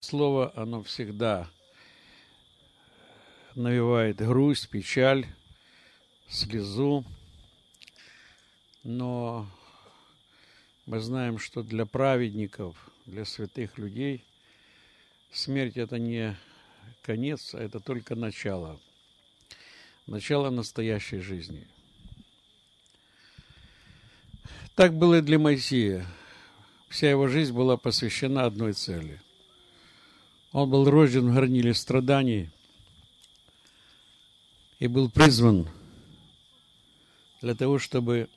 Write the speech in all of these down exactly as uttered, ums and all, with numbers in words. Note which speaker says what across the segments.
Speaker 1: Слово, оно всегда навевает грусть, печаль, слезу, но мы знаем, что для праведников, для святых людей смерть – это не конец, а это только начало, начало настоящей жизни. Так было и для Моисея. Вся его жизнь была посвящена одной цели. Он был рожден в горниле страданий и был призван для того, чтобы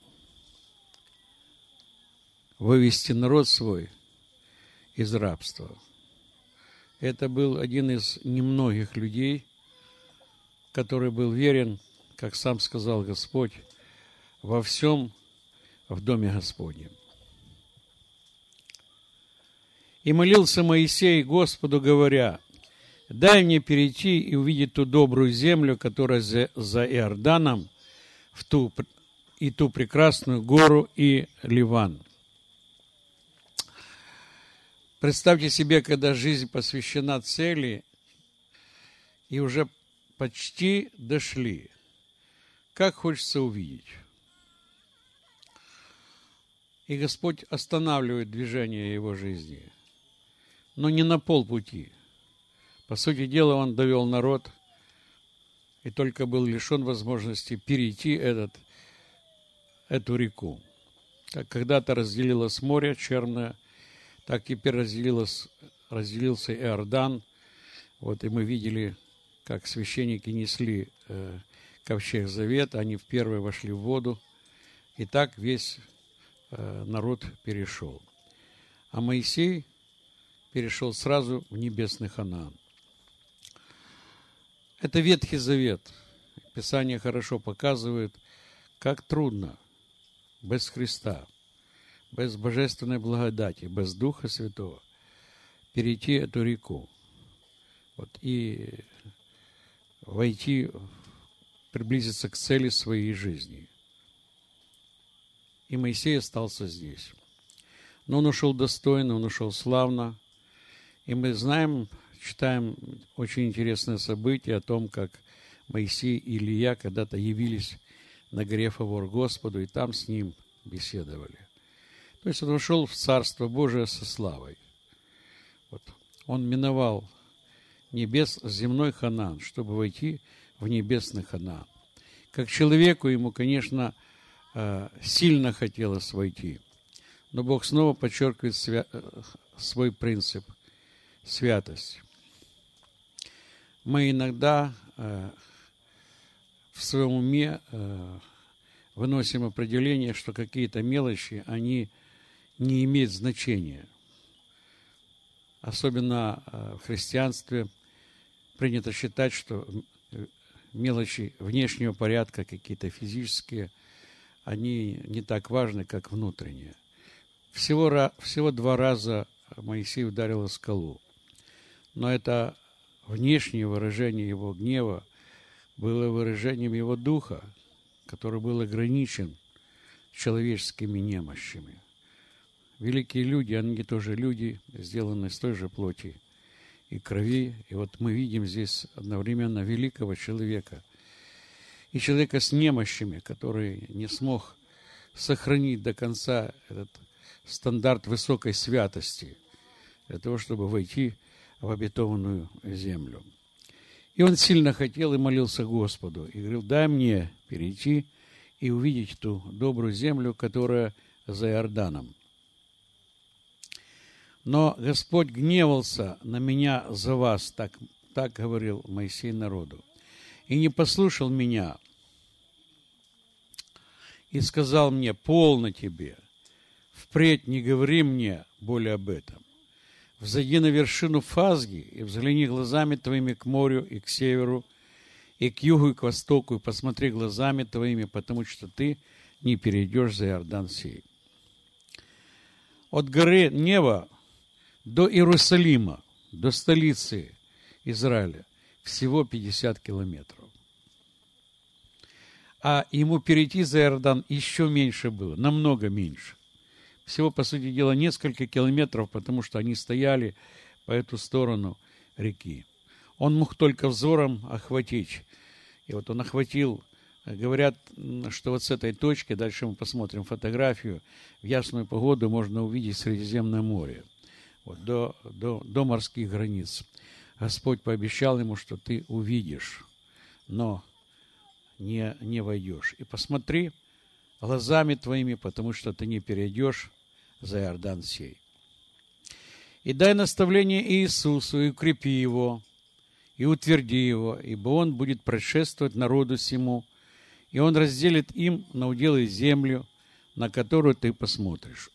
Speaker 1: вывести народ свой из рабства. Это был один из немногих людей, который был верен, как сам сказал Господь, во всем в доме Господнем. И молился Моисей Господу, говоря: «Дай мне перейти и увидеть ту добрую землю, которая за, за Иорданом, в ту, и ту прекрасную гору и Ливан». Представьте себе, когда жизнь посвящена цели, и уже почти дошли. Как хочется увидеть. И Господь останавливает движение его жизни. Но не на полпути. По сути дела, он довел народ и только был лишен возможности перейти этот, эту реку. Как когда-то разделилось море Черное, так теперь разделилось, разделился Иордан. Вот и мы видели, как священники несли э, ковчег завета, они в первые вошли в воду, и так весь э, народ перешел. А Моисей перешел сразу в небесный Ханаан. Это Ветхий Завет. Писание хорошо показывает, как трудно без Христа, без божественной благодати, без Духа Святого перейти эту реку. Вот, и войти, приблизиться к цели своей жизни. И Моисей остался здесь. Но он ушел достойно, он ушел славно. И мы знаем, читаем очень интересное событие о том, как Моисей и Илия когда-то явились на горе Фавор Господу, и там с ним беседовали. То есть он вошел в Царство Божие со славой. Вот. Он миновал небес, земной Ханаан, чтобы войти в небесный Ханаан. Как человеку ему, конечно, сильно хотелось войти. Но Бог снова подчеркивает свя... свой принцип – святость. Мы иногда э, в своем уме э, выносим определение, что какие-то мелочи, они не имеют значения. Особенно э, в христианстве принято считать, что мелочи внешнего порядка, какие-то физические, они не так важны, как внутренние. Всего, всего два раза Моисей ударил о скалу. Но это внешнее выражение его гнева было выражением его духа, который был ограничен человеческими немощами. Великие люди, они тоже люди, сделаны из той же плоти и крови. И вот мы видим здесь одновременно великого человека и человека с немощами, который не смог сохранить до конца этот стандарт высокой святости для того, чтобы войти в обетованную землю. И он сильно хотел и молился Господу, и говорил: дай мне перейти и увидеть ту добрую землю, которая за Иорданом. Но Господь гневался на меня за вас, так, так говорил Моисей народу, и не послушал меня, и сказал мне: полно тебе, впредь не говори мне более об этом. Взойди на вершину Фазги и взгляни глазами твоими к морю и к северу, и к югу, и к востоку, и посмотри глазами твоими, потому что ты не перейдешь за Иордан сей. От горы Нева до Иерусалима, до столицы Израиля, всего пятьдесят километров. А ему перейти за Иордан еще меньше было, намного меньше. Всего, по сути дела, несколько километров, потому что они стояли по эту сторону реки. Он мог только взором охватить. И вот он охватил, говорят, что вот с этой точки, дальше мы посмотрим фотографию, в ясную погоду можно увидеть Средиземное море, вот, до, до, до морских границ. Господь пообещал ему, что ты увидишь, но не, не войдешь. И посмотри глазами твоими, потому что ты не перейдешь за Иордан сей. И дай наставление Иисусу, и укрепи его, и утверди его, ибо он будет предшествовать народу сему, и он разделит им на уделы землю, на которую ты посмотришь.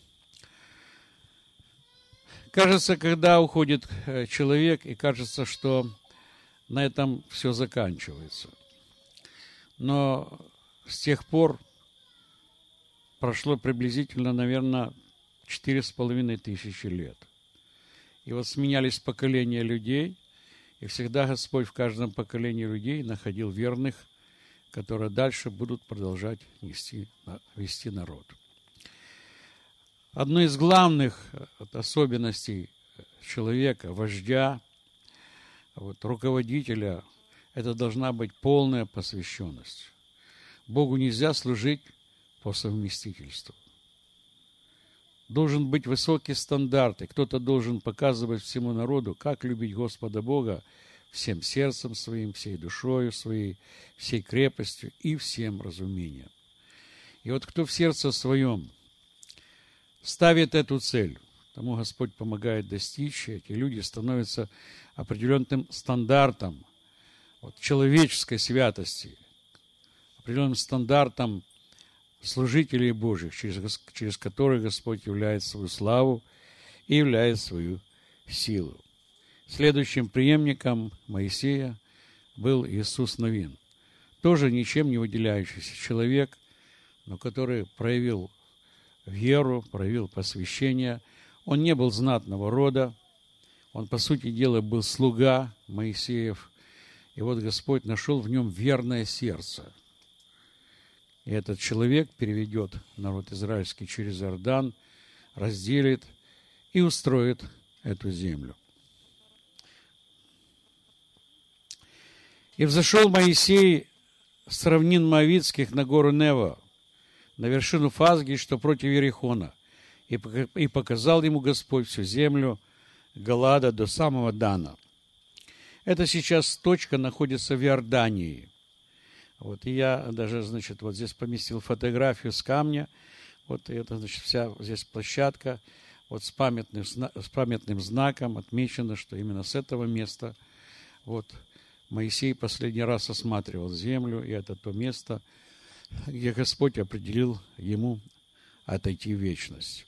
Speaker 1: Кажется, когда уходит человек, и кажется, что на этом все заканчивается. Но с тех пор прошло приблизительно, наверное, четыре с половиной тысячи лет. И вот сменялись поколения людей, и всегда Господь в каждом поколении людей находил верных, которые дальше будут продолжать нести, вести народ. Одной из главных особенностей человека, вождя, вот, руководителя, это должна быть полная посвященность. Богу нельзя служить по совместительству. Должен быть высокий стандарт, и кто-то должен показывать всему народу, как любить Господа Бога всем сердцем своим, всей душою своей, всей крепостью и всем разумением. И вот кто в сердце своем ставит эту цель, тому Господь помогает достичь, и эти люди становятся определенным стандартом вот, человеческой святости, определенным стандартом служителей Божьих, через, через которых Господь являет свою славу и являет свою силу. Следующим преемником Моисея был Иисус Новин, тоже ничем не выделяющийся человек, но который проявил веру, проявил посвящение. Он не был знатного рода, он, по сути дела, был слуга Моисеев, и вот Господь нашел в нем верное сердце. И этот человек переведет народ израильский через Иордан, разделит и устроит эту землю. И взошел Моисей с равнин Моавитских на гору Нево, на вершину Фазги, что против Иерихона, и показал ему Господь всю землю Галаада до самого Дана. Это сейчас точка находится в Иордании. Вот, и я даже, значит, вот здесь поместил фотографию с камня. Вот и это, значит, вся здесь площадка. Вот с памятным, с памятным знаком отмечено, что именно с этого места вот Моисей последний раз осматривал землю, и это то место, где Господь определил ему отойти в вечность.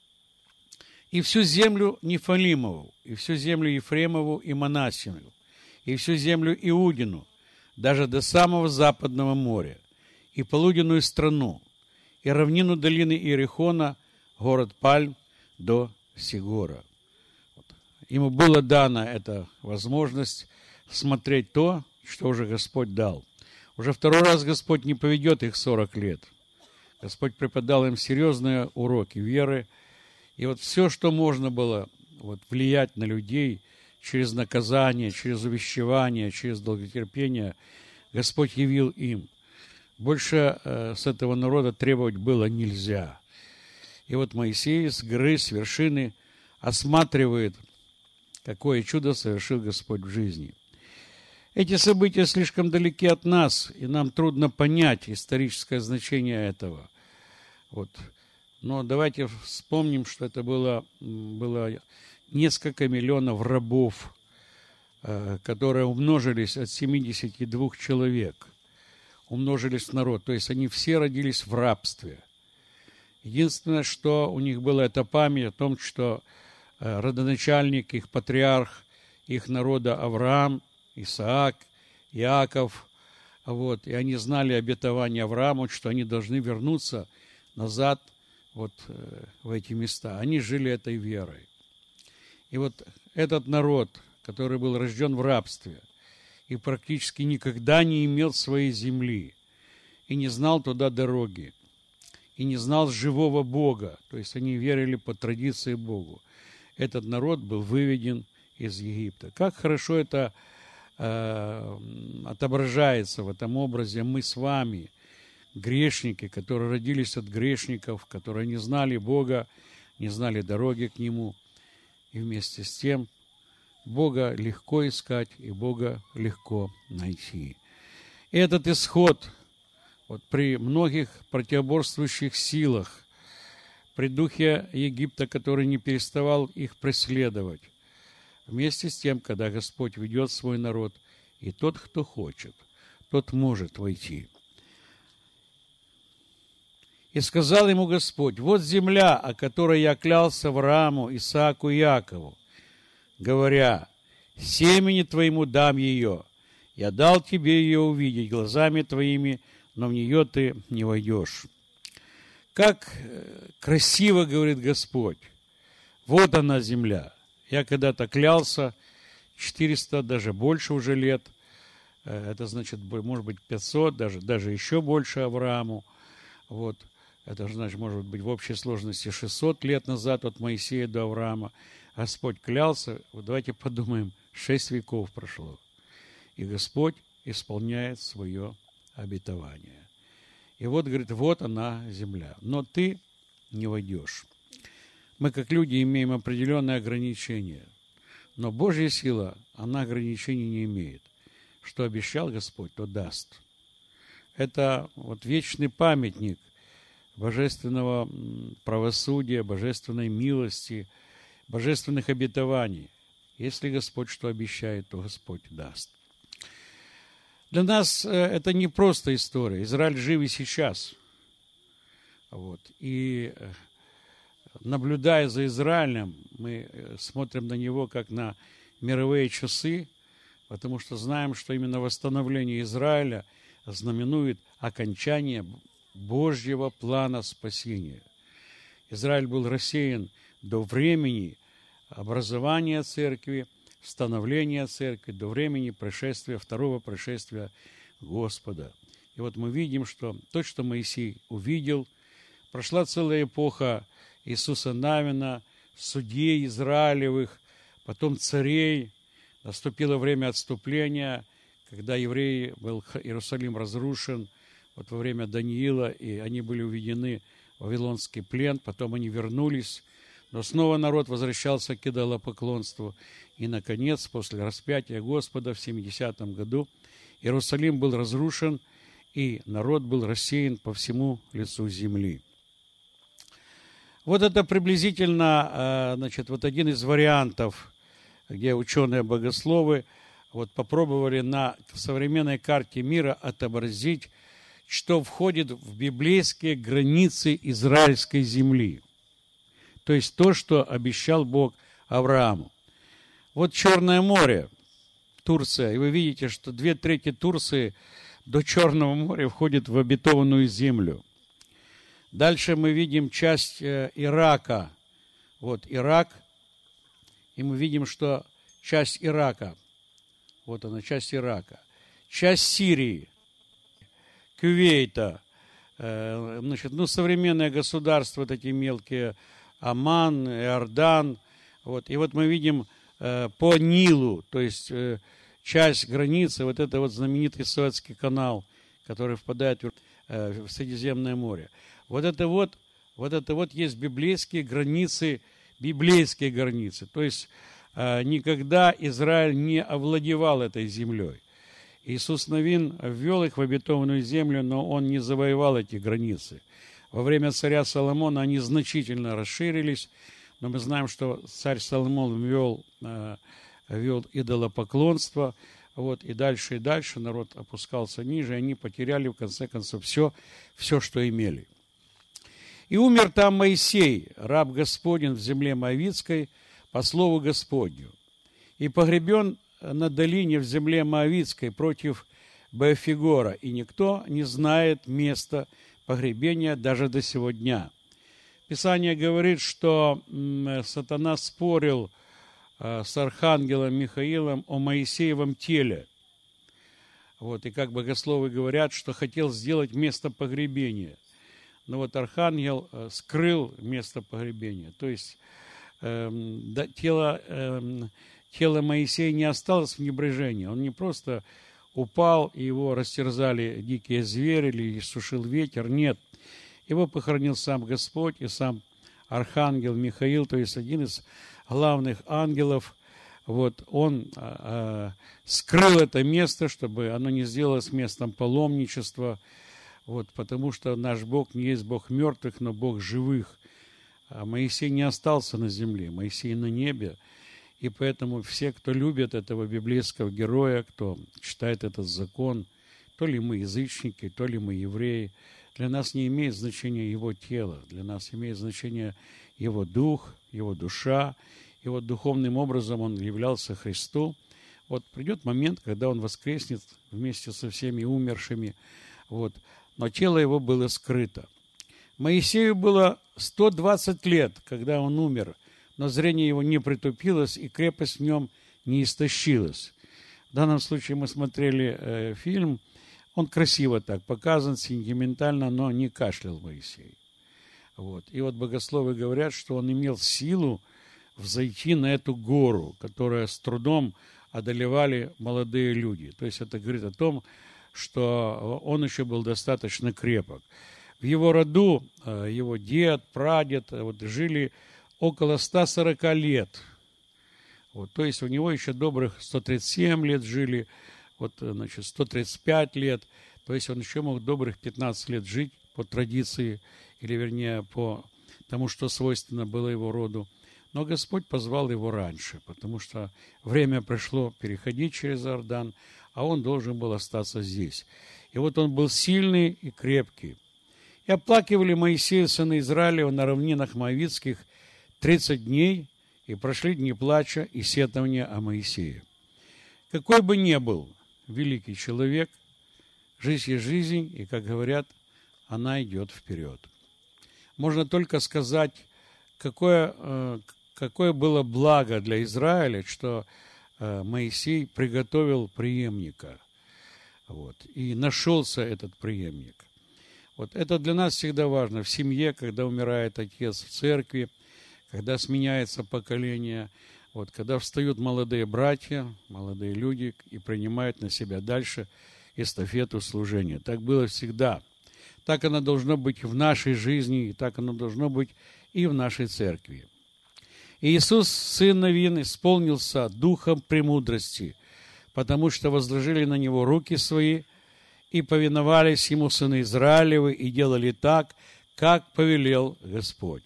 Speaker 1: И всю землю Нефалимову, и всю землю Ефремову и Манасину, и всю землю Иудину, даже до самого западного моря, и полуденную страну, и равнину долины Иерихона, город Пальм, до Сигора. Вот. Ему была дана эта возможность смотреть то, что уже Господь дал. Уже второй раз Господь не поведет их сорок лет. Господь преподал им серьезные уроки веры, и вот все, что можно было вот, влиять на людей через наказание, через увещевание, через долготерпение, Господь явил им. Больше э, с этого народа требовать было нельзя. И вот Моисей с горы, с вершины осматривает, какое чудо совершил Господь в жизни. Эти события слишком далеки от нас, и нам трудно понять историческое значение этого. Вот. Но давайте вспомним, что это было, было несколько миллионов рабов, которые умножились от семидесяти двух человек, умножились в народ. То есть они все родились в рабстве. Единственное, что у них было, это память о том, что родоначальник, их патриарх, их народа Авраам, Исаак, Иаков, вот, и они знали обетование Аврааму, что они должны вернуться назад вот в эти места. Они жили этой верой. И вот этот народ, который был рожден в рабстве и практически никогда не имел своей земли, и не знал туда дороги, и не знал живого Бога, то есть они верили по традиции Богу. этот народ был выведен из Египта. Как хорошо это э, отображается в этом образе. Мы с вами, грешники, которые родились от грешников, которые не знали Бога, не знали дороги к Нему. И вместе с тем Бога легко искать и Бога легко найти. И этот исход вот при многих противоборствующих силах, при духе Египта, который не переставал их преследовать, вместе с тем, когда Господь ведет свой народ, и тот, кто хочет, тот может войти. И сказал ему Господь: вот земля, о которой я клялся Аврааму, Исааку и Якову, говоря: семени твоему дам ее. Я дал тебе ее увидеть глазами твоими, но в нее ты не войдешь. Как красиво говорит Господь: вот она земля. Я когда-то клялся, четыреста, даже больше уже лет, это значит, может быть, пятьсот, даже, даже еще больше Аврааму. Вот. Это значит, может быть, в общей сложности шестьсот лет назад от Моисея до Авраама. Господь клялся, вот давайте подумаем, шесть веков прошло. И Господь исполняет свое обетование. И вот, говорит, вот она земля. Но ты не войдешь. Мы, как люди, имеем определенные ограничения. Но Божья сила, она ограничений не имеет. Что обещал Господь, то даст. Это вот вечный памятник божественного правосудия, божественной милости, божественных обетований. Если Господь что обещает, то Господь даст. Для нас это не просто история. Израиль жив и сейчас. Вот. И наблюдая за Израилем, мы смотрим на него как на мировые часы, потому что знаем, что именно восстановление Израиля знаменует окончание Божьего плана спасения. Израиль был рассеян до времени образования церкви, становления церкви, до времени пришествия, второго пришествия Господа. И вот мы видим, что то, что Моисей увидел, прошла целая эпоха Иисуса Навина, судей Израилевых, потом царей. Наступило время отступления, когда евреи, был Иерусалим разрушен, вот во время Даниила, и они были уведены в вавилонский плен, потом они вернулись, но снова народ возвращался к идолопоклонству. И, наконец, после распятия Господа в семидесятом году Иерусалим был разрушен, и народ был рассеян по всему лицу земли. Вот это приблизительно, значит, вот один из вариантов, где ученые-богословы вот попробовали на современной карте мира отобразить, что входит в библейские границы израильской земли. То есть то, что обещал Бог Аврааму. Вот Черное море, Турция, и вы видите, что две трети Турции до Черного моря входит в обетованную землю. Дальше мы видим часть Ирака. Вот Ирак, и мы видим, что часть Ирака, вот она, часть Ирака, часть Сирии, Кувейта, э, значит, ну, современные государства, вот эти мелкие, Оман, Иордан, вот, и вот мы видим э, по Нилу, то есть э, часть границы, вот это вот знаменитый Суэцкий канал, который впадает в, э, в Средиземное море. Вот это вот, вот это вот есть библейские границы, библейские границы, то есть э, никогда Израиль не овладевал этой землей. Иисус Навин ввел их в обетованную землю, но он не завоевал эти границы. Во время царя Соломона они значительно расширились, но мы знаем, что царь Соломон ввел, ввел идолопоклонство, вот, и дальше и дальше народ опускался ниже, и они потеряли, в конце концов, все, все, что имели. И умер там Моисей, раб Господень в земле Моавитской, по слову Господню, и погребен на долине в земле Моавитской против Беофигора, и никто не знает места погребения даже до сего дня. Писание говорит, что сатана спорил с архангелом Михаилом о Моисеевом теле. Вот, и как богословы говорят, что хотел сделать место погребения. Но вот архангел скрыл место погребения. То есть э, да, тело, э, тело Моисея не осталось в небрежении. Он не просто упал, и его растерзали дикие звери или сушил ветер. Нет. Его похоронил сам Господь и сам архангел Михаил, то есть один из главных ангелов. Вот он э, скрыл это место, чтобы оно не сделалось местом паломничества, вот, потому что наш Бог не есть Бог мертвых, но Бог живых. А Моисей не остался на земле, Моисей на небе. И поэтому все, кто любит этого библейского героя, кто читает этот закон, то ли мы язычники, то ли мы евреи, для нас не имеет значения его тело, для нас имеет значение его дух, его душа. И вот духовным образом он являлся Христу. Вот придет момент, когда он воскреснет вместе со всеми умершими. Вот. Но тело его было скрыто. Моисею было сто двадцать лет, когда он умер, но зрение его не притупилось, и крепость в нем не истощилась. В данном случае мы смотрели э, фильм, он красиво так показан, сентиментально, но не кашлял Моисей. Вот. И вот богословы говорят, что он имел силу взойти на эту гору, которую с трудом одолевали молодые люди. То есть это говорит о том, что он еще был достаточно крепок. В его роду его дед, прадед вот, жили около ста сорока лет. Вот, то есть у него еще добрых сто тридцать семь лет жили, вот, значит, сто тридцать пять лет. То есть он еще мог добрых пятнадцать лет жить по традиции, или вернее по тому, что свойственно было его роду. Но Господь позвал его раньше, потому что время пришло переходить через Иордан, а он должен был остаться здесь. И вот он был сильный и крепкий. И оплакивали Моисея, сына Израилева, на равнинах Моавитских тридцать дней, и прошли дни плача и сетования о Моисее. Какой бы ни был великий человек, жизнь есть жизнь, и, как говорят, она идет вперед. Можно только сказать, какое, какое было благо для Израиля, что Моисей приготовил преемника. Вот, и нашелся этот преемник. Вот это для нас всегда важно. В семье, когда умирает отец, в церкви, когда сменяется поколение, вот, когда встают молодые братья, молодые люди и принимают на себя дальше эстафету служения. Так было всегда. Так оно должно быть в нашей жизни, и так оно должно быть и в нашей церкви. И Иисус, сын Навин, исполнился духом премудрости, потому что возложили на него руки свои и повиновались ему сыны Израилевы и делали так, как повелел Господь.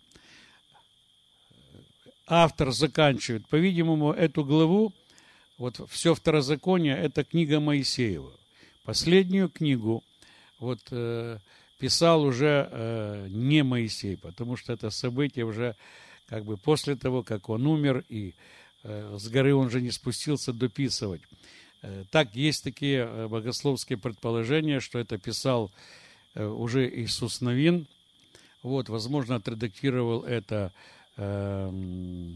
Speaker 1: Автор заканчивает, по-видимому, эту главу, вот все второзаконие, это книга Моисеева. Последнюю книгу вот, э, писал уже э, не Моисей, потому что это событие уже как бы после того, как он умер, и э, с горы он же не спустился дописывать. Э, так, есть такие э, богословские предположения, что это писал э, уже Иисус Навин. Вот, возможно, отредактировал это э,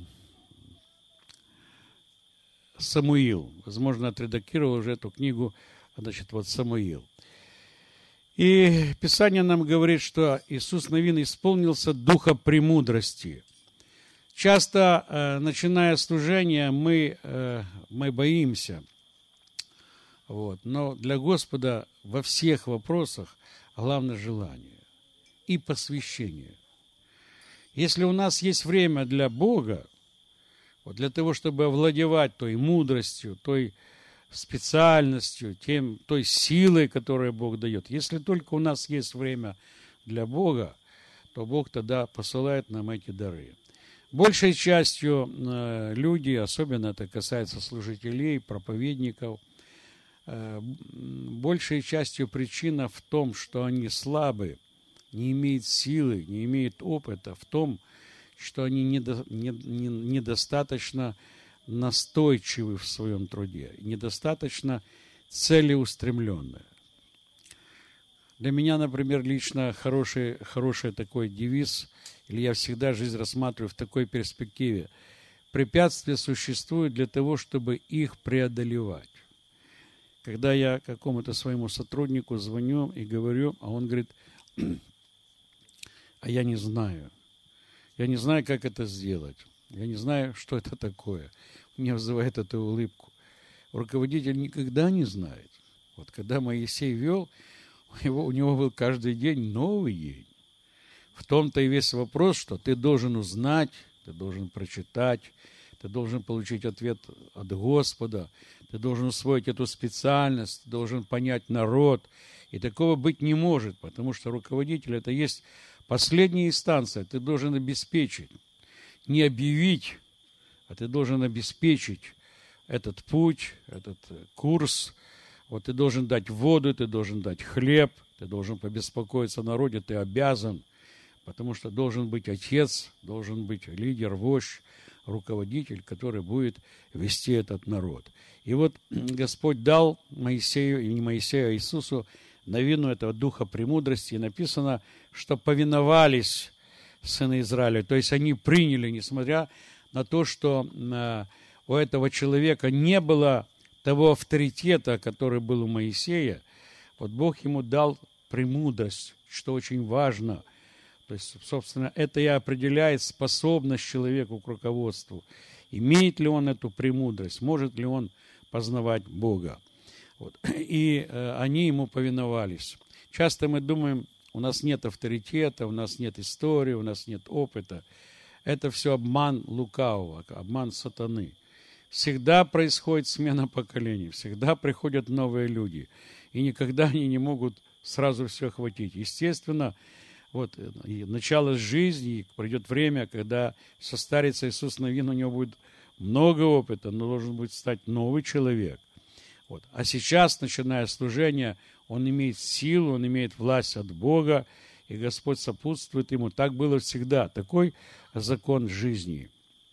Speaker 1: Самуил. Возможно, отредактировал уже эту книгу, значит, вот Самуил. И Писание нам говорит, что Иисус Навин исполнился духа премудрости. Часто, э, начиная служение, мы, э, мы боимся. Вот. Но для Господа во всех вопросах главное желание и посвящение. Если у нас есть время для Бога, вот для того, чтобы овладевать той мудростью, той специальностью, тем, той силой, которую Бог дает. Если только у нас есть время для Бога, то Бог тогда посылает нам эти дары. Большей частью э, люди, особенно это касается служителей, проповедников, э, большей частью причина в том, что они слабы, не имеют силы, не имеют опыта, в том, что они недо, не, не, недостаточно настойчивы в своем труде, недостаточно целеустремленные. Для меня, например, лично хороший, хороший такой девиз, или я всегда жизнь рассматриваю в такой перспективе. Препятствия существуют для того, чтобы их преодолевать. Когда я какому-то своему сотруднику звоню и говорю, а он говорит, а я не знаю. Я не знаю, как это сделать. Я не знаю, что это такое. Меня вызывает эту улыбку. Руководитель никогда не знает. Вот когда Моисей вел, у него, у него был каждый день новый день. В том-то и весь вопрос, что ты должен узнать, ты должен прочитать, ты должен получить ответ от Господа, ты должен усвоить эту специальность, ты должен понять народ. И такого быть не может, потому что руководитель – это есть последняя инстанция. Ты должен обеспечить, не объявить, а ты должен обеспечить этот путь, этот курс. Вот ты должен дать воду, ты должен дать хлеб, ты должен побеспокоиться о народе, ты обязан, потому что должен быть отец, должен быть лидер, вождь, руководитель, который будет вести этот народ. И вот Господь дал Моисею, и не Моисею, а Иисусу, новину этого духа премудрости. И написано, что повиновались сыны Израиля. То есть они приняли, несмотря на то, что э, у этого человека не было того авторитета, который был у Моисея. Вот Бог ему дал премудрость, что очень важно. То есть, собственно, это и определяет способность человека к руководству. Имеет ли он эту премудрость, может ли он познавать Бога. Вот. И э, они ему повиновались. Часто мы думаем, у нас нет авторитета, у нас нет истории, у нас нет опыта. Это все обман лукавого, обман сатаны. Всегда происходит смена поколений, всегда приходят новые люди. И никогда они не могут сразу все охватить. Естественно, вот, и начало жизни, и придет время, когда состарится Иисус Навин, у него будет много опыта, но должен будет стать новый человек. Вот. А сейчас, начиная служение, он имеет силу, он имеет власть от Бога, и Господь сопутствует ему. Так было всегда. Такой закон жизни.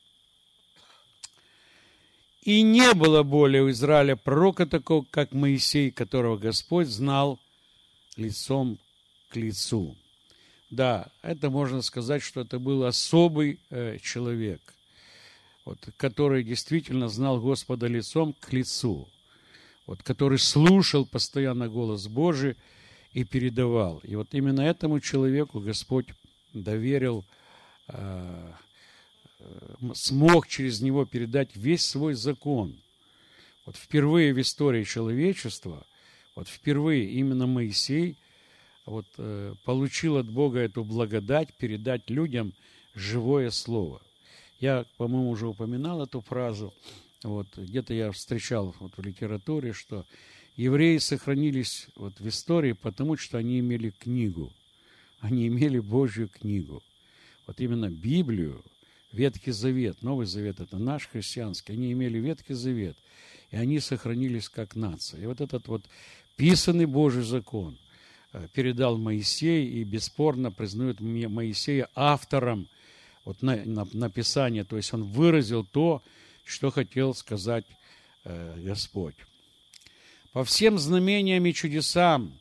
Speaker 1: И не было более у Израиля пророка такого, как Моисей, которого Господь знал лицом к лицу. Да, это можно сказать, что это был особый э, человек, вот, который действительно знал Господа лицом к лицу, вот, который слушал постоянно голос Божий и передавал. И вот именно этому человеку Господь доверил, э, э, смог через него передать весь свой закон. Вот впервые в истории человечества, вот впервые именно Моисей вот, э, получил от Бога эту благодать передать людям живое слово. Я, по-моему, уже упоминал эту фразу. Вот, где-то я встречал вот, в литературе, что евреи сохранились вот, в истории, потому что они имели книгу. Они имели Божью книгу. Вот именно Библию, Ветхий Завет, Новый Завет – это наш христианский. Они имели Ветхий Завет, и они сохранились как нация. И вот этот вот писанный Божий закон передал Моисей, и бесспорно признают Моисея автором вот на, на, написания. То есть он выразил то, что хотел сказать э, Господь. По всем знамениям и чудесам,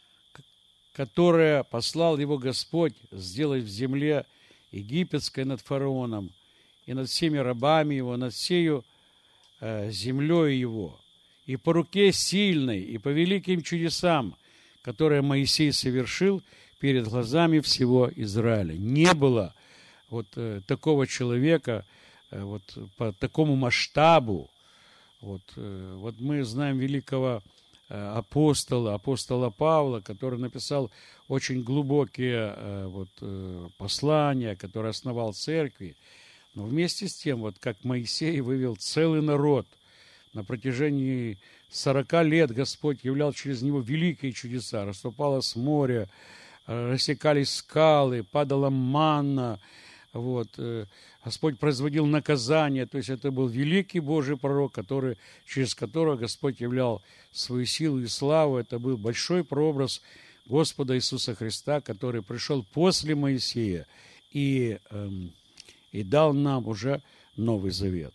Speaker 1: которые послал его Господь сделать в земле египетской над фараоном и над всеми рабами его, над всею э, землей его, и по руке сильной, и по великим чудесам, которые Моисей совершил перед глазами всего Израиля. Не было вот э, такого человека э, вот, по такому масштабу. Вот, э, вот мы знаем великого э, апостола, апостола Павла, который написал очень глубокие э, вот, э, послания, который основал церкви. Но вместе с тем, вот как Моисей вывел целый народ, на протяжении сорока лет Господь являл через него великие чудеса. Расступалось море, рассекались скалы, падала манна. Вот. Господь производил наказание. То есть это был великий Божий пророк, который, через которого Господь являл свою силу и славу. Это был большой прообраз Господа Иисуса Христа, который пришел после Моисея и, эм, и дал нам уже Новый Завет.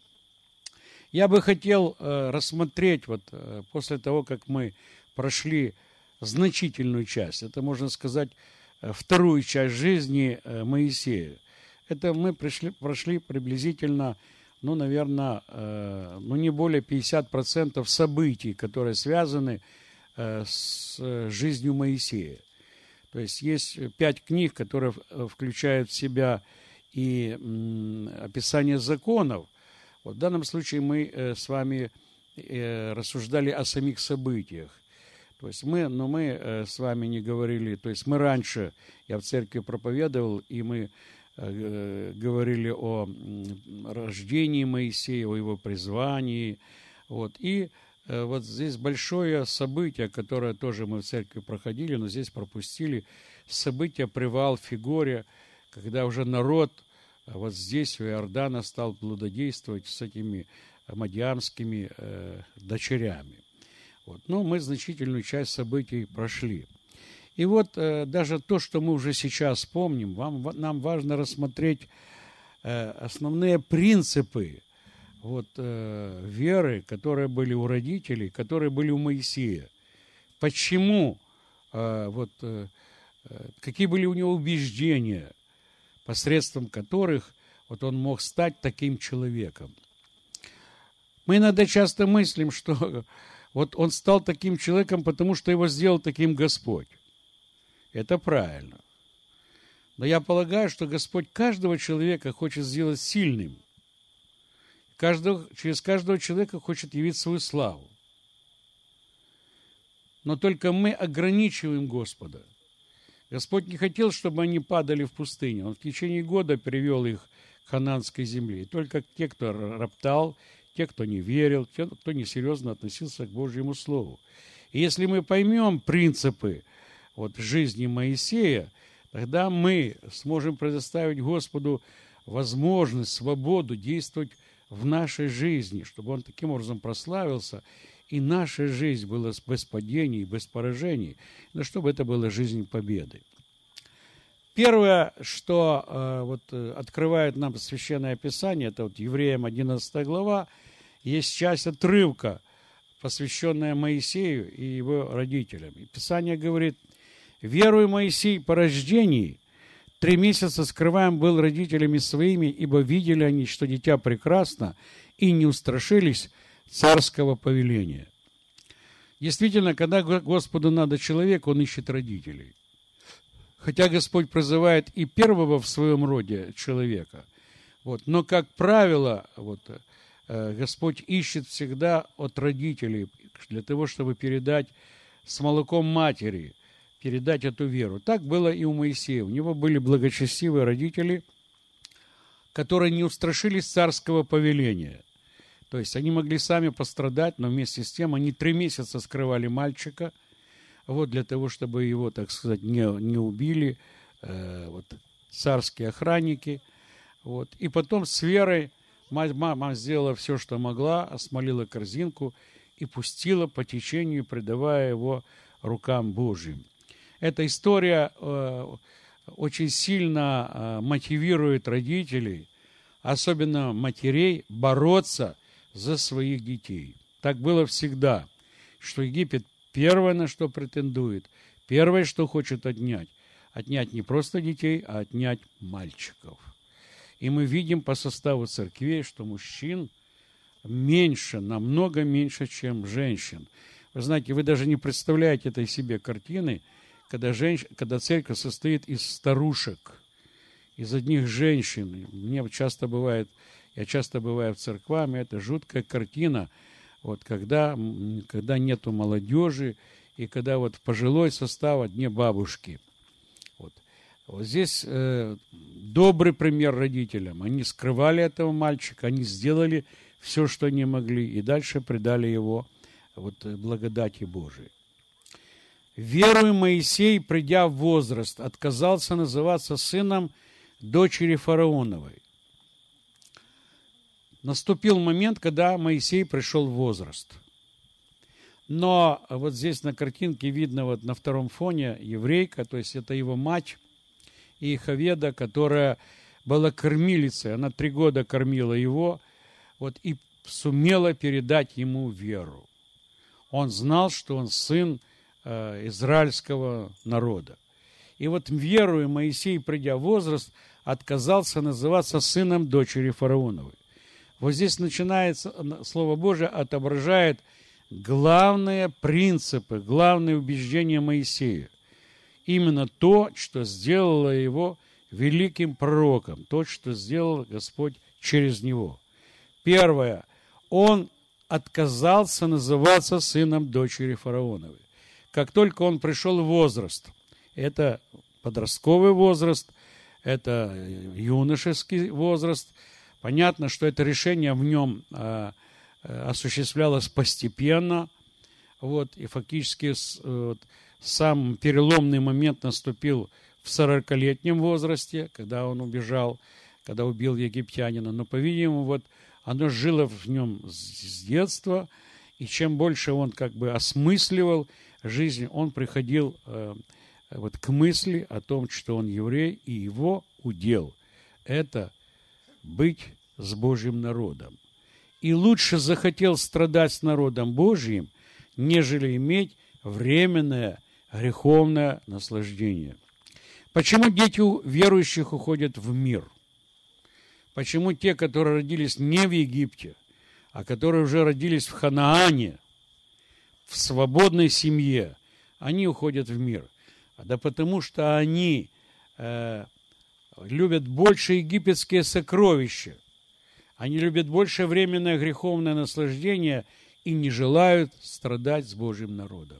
Speaker 1: Я бы хотел э, рассмотреть, вот, э, после того, как мы прошли значительную часть, это, можно сказать, э, вторую часть жизни э, Моисея. Это мы пришли, прошли приблизительно, ну, наверное, э, ну, не более пятьдесят процентов событий, которые связаны э, с э, жизнью Моисея. То есть есть пять книг, которые включают в себя и м, описание законов. Вот в данном случае мы э, с вами э, рассуждали о самих событиях. То есть мы, но мы э, с вами не говорили, то есть мы раньше, я в церкви проповедовал, и мы э, говорили о м, рождении Моисея, о его призвании. Вот. И э, вот здесь большое событие, которое тоже мы в церкви проходили, но здесь пропустили, событие привал в Фигоре, когда уже народ вот здесь, у Иордана, стал блудодействовать с этими мадиамскими э, дочерями. Вот. Но мы значительную часть событий прошли. И вот э, даже то, что мы уже сейчас помним, вам, нам важно рассмотреть э, основные принципы вот, э, веры, которые были у родителей, которые были у Моисея. Почему, э, вот, э, какие были у него убеждения, посредством которых вот он мог стать таким человеком. Мы иногда часто мыслим, что вот он стал таким человеком, потому что его сделал таким Господь. Это правильно. Но я полагаю, что Господь каждого человека хочет сделать сильным. Каждого, через каждого человека хочет явить свою славу. Но только мы ограничиваем Господа. Господь не хотел, чтобы они падали в пустыню. Он в течение года привел их к хананской земле. И только те, кто роптал, те, кто не верил, те, кто несерьезно относился к Божьему Слову. И если мы поймем принципы вот, жизни Моисея, тогда мы сможем предоставить Господу возможность, свободу действовать в нашей жизни, чтобы Он таким образом прославился, и наша жизнь была без падений, без поражений, но чтобы это была жизнь победы. Первое, что э, вот, открывает нам Священное Писание, это вот Евреям одиннадцатая глава, есть часть отрывка, посвященная Моисею и его родителям. И Писание говорит: «Веруя Моисей по рождении, три месяца скрываем был родителями своими, ибо видели они, что дитя прекрасно, и не устрашились царского повеления». Действительно, когда Господу надо человек, Он ищет родителей. Хотя Господь призывает и первого в своем роде человека. Вот. Но, как правило, вот, Господь ищет всегда от родителей для того, чтобы передать с молоком матери, передать эту веру. Так было и у Моисея. У него были благочестивые родители, которые не устрашились царского повеления. То есть они могли сами пострадать, но вместе с тем они три месяца скрывали мальчика, вот, для того, чтобы его, так сказать, не, не убили э, вот, царские охранники. Вот. И потом с верой мать, мама сделала все, что могла, осмолила корзинку и пустила по течению, предавая его рукам Божьим. Эта история э, очень сильно э, мотивирует родителей, особенно матерей, бороться за своих детей. Так было всегда, что Египет первое, на что претендует, первое, что хочет отнять, отнять не просто детей, а отнять мальчиков. И мы видим по составу церквей, что мужчин меньше, намного меньше, чем женщин. Вы знаете, вы даже не представляете этой себе картины, когда, женщ... когда церковь состоит из старушек, из одних женщин. Мне часто бывает, я часто бываю в церквах, это жуткая картина, вот, когда, когда нету молодежи, и когда вот пожилой состав одни бабушки. Вот, вот здесь э, добрый пример родителям. Они скрывали этого мальчика, они сделали все, что они могли, и дальше предали его вот, благодати Божией. Веруя Моисей, придя в возраст, отказался называться сыном дочери фараоновой. Наступил момент, когда Моисей пришел в возраст. Но вот здесь на картинке видно вот на втором фоне еврейка, то есть это его мать Иеховеда, которая была кормилицей. Она три года кормила его вот, и сумела передать ему веру. Он знал, что он сын э, израильского народа. И вот веруя Моисей, придя в возраст, отказался называться сыном дочери фараоновой. Вот здесь начинается, Слово Божие отображает главные принципы, главные убеждения Моисея. Именно то, что сделало его великим пророком, то, что сделал Господь через него. Первое. Он отказался называться сыном дочери фараоновой. Как только он пришел в возраст, это подростковый возраст, это юношеский возраст, понятно, что это решение в нем э, осуществлялось постепенно, вот, и фактически с, вот, сам переломный момент наступил в сорокалетнем возрасте, когда он убежал, когда убил египтянина. Но, по-видимому, вот оно жило в нем с детства, и чем больше он как бы осмысливал жизнь, он приходил э, вот к мысли о том, что он еврей, и его удел – это быть с Божьим народом. И лучше захотел страдать с народом Божьим, нежели иметь временное греховное наслаждение. Почему дети верующих уходят в мир? Почему те, которые родились не в Египте, а которые уже родились в Ханаане, в свободной семье, они уходят в мир? Да потому что они э, любят больше египетские сокровища, они любят больше временное греховное наслаждение и не желают страдать с Божьим народом.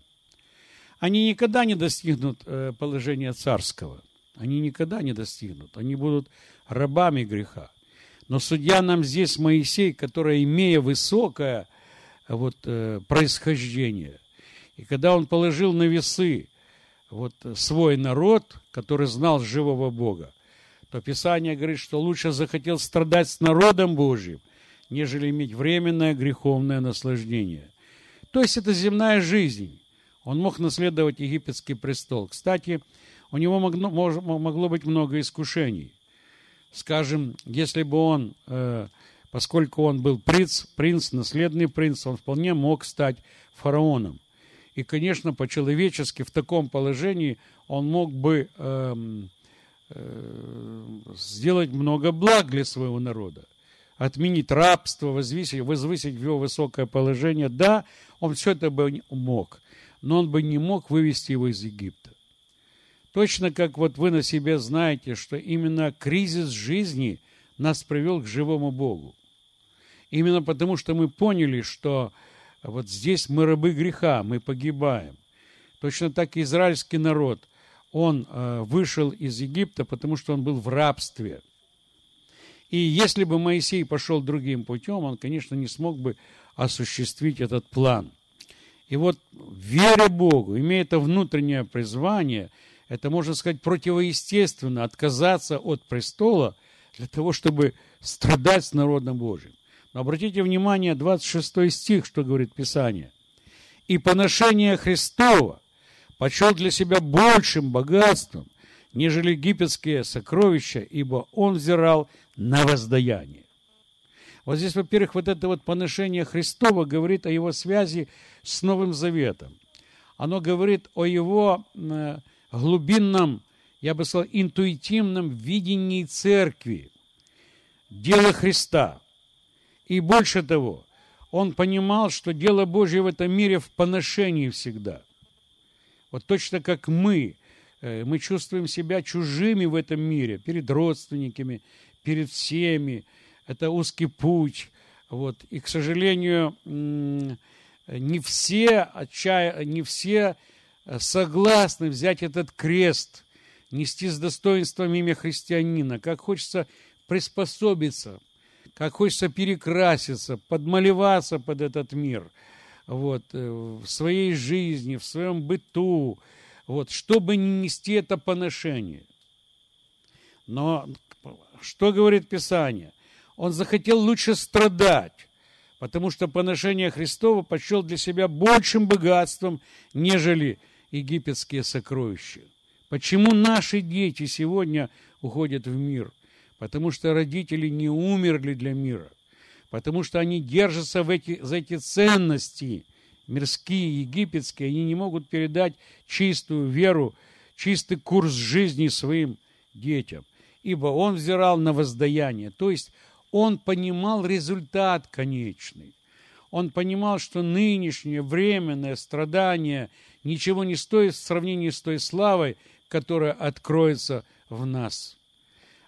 Speaker 1: Они никогда не достигнут э, положения царского. Они никогда не достигнут. Они будут рабами греха. Но судья нам здесь Моисей, который, имея высокое вот, э, происхождение, и когда он положил на весы вот, свой народ, который знал живого Бога, то Писание говорит, что лучше захотел страдать с народом Божьим, нежели иметь временное греховное наслаждение. То есть это земная жизнь. Он мог наследовать египетский престол. Кстати, у него могло, могло быть много искушений. Скажем, если бы он, э, поскольку он был принц, принц, наследный принц, он вполне мог стать фараоном. И, конечно, по-человечески в таком положении он мог бы э, э, сделать много благ для своего народа. Отменить рабство, возвысить, возвысить его высокое положение. Да, он все это бы мог, но он бы не мог вывести его из Египта. Точно как вот вы на себе знаете, что именно кризис жизни нас привел к живому Богу. Именно потому, что мы поняли, что вот здесь мы рабы греха, мы погибаем. Точно так и израильский народ, он вышел из Египта, потому что он был в рабстве. И если бы Моисей пошел другим путем, он, конечно, не смог бы осуществить этот план. И вот веря Богу, имея это внутреннее призвание, это, можно сказать, противоестественно отказаться от престола для того, чтобы страдать с народом Божьим. Но обратите внимание, двадцать шестой стих, что говорит Писание. «И поношение Христова почел для себя большим богатством, нежели египетские сокровища, ибо он взирал на воздаяние». Вот здесь, во-первых, вот это вот поношение Христова говорит о его связи с Новым Заветом. Оно говорит о его э, глубинном, я бы сказал, интуитивном видении церкви, дела Христа. И больше того, он понимал, что дело Божье в этом мире в поношении всегда. Вот точно как мы, э, мы чувствуем себя чужими в этом мире, перед родственниками, перед всеми. Это узкий путь. Вот. И, к сожалению, не все, отчая... не все согласны взять этот крест, нести с достоинством имя христианина. Как хочется приспособиться, как хочется перекраситься, подмалеваться под этот мир. Вот. В своей жизни, в своем быту. Вот. Чтобы не нести это поношение. Но что говорит Писание? Он захотел лучше страдать, потому что поношение Христова почел для себя большим богатством, нежели египетские сокровища. Почему наши дети сегодня уходят в мир? Потому что родители не умерли для мира, потому что они держатся в эти, за эти ценности мирские, египетские, они не могут передать чистую веру, чистый курс жизни своим детям, ибо он взирал на воздаяние, то есть он понимал результат конечный. Он понимал, что нынешнее временное страдание ничего не стоит в сравнении с той славой, которая откроется в нас.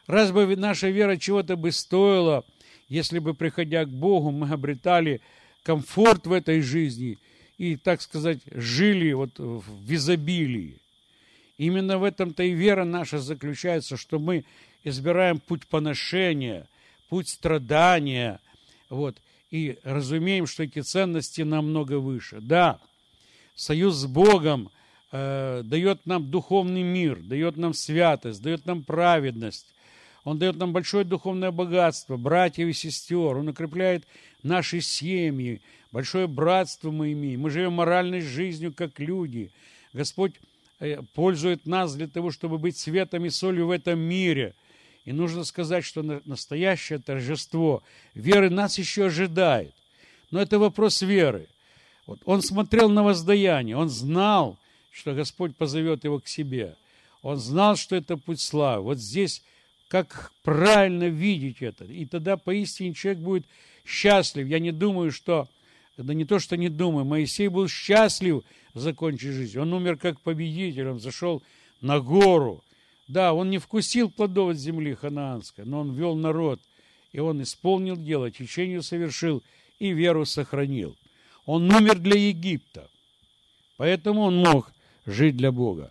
Speaker 1: Раз бы наша вера чего-то бы стоила, если бы, приходя к Богу, мы обретали комфорт в этой жизни и, так сказать, жили вот в изобилии. Именно в этом-то и вера наша заключается, что мы избираем путь поношения, путь страдания, вот, и разумеем, что эти ценности намного выше. Да, союз с Богом э, дает нам духовный мир, дает нам святость, дает нам праведность. Он дает нам большое духовное богатство, братьев и сестер. Он укрепляет наши семьи. Большое братство мы имеем. Мы живем моральной жизнью, как люди. Господь пользует нас для того, чтобы быть светом и солью в этом мире. И нужно сказать, что настоящее торжество веры нас еще ожидает. Но это вопрос веры. Вот он смотрел на воздаяние. Он знал, что Господь позовет его к себе. Он знал, что это путь славы. Вот здесь как правильно видеть это. И тогда поистине человек будет счастлив. Я не думаю, что... Да не то, что не думаю. Моисей был счастлив закончить жизнь. Он умер как победитель. Он зашел на гору. Да, он не вкусил плодов от земли ханаанской, но он вел народ. И он исполнил дело, течению совершил и веру сохранил. Он умер для Египта. Поэтому он мог жить для Бога.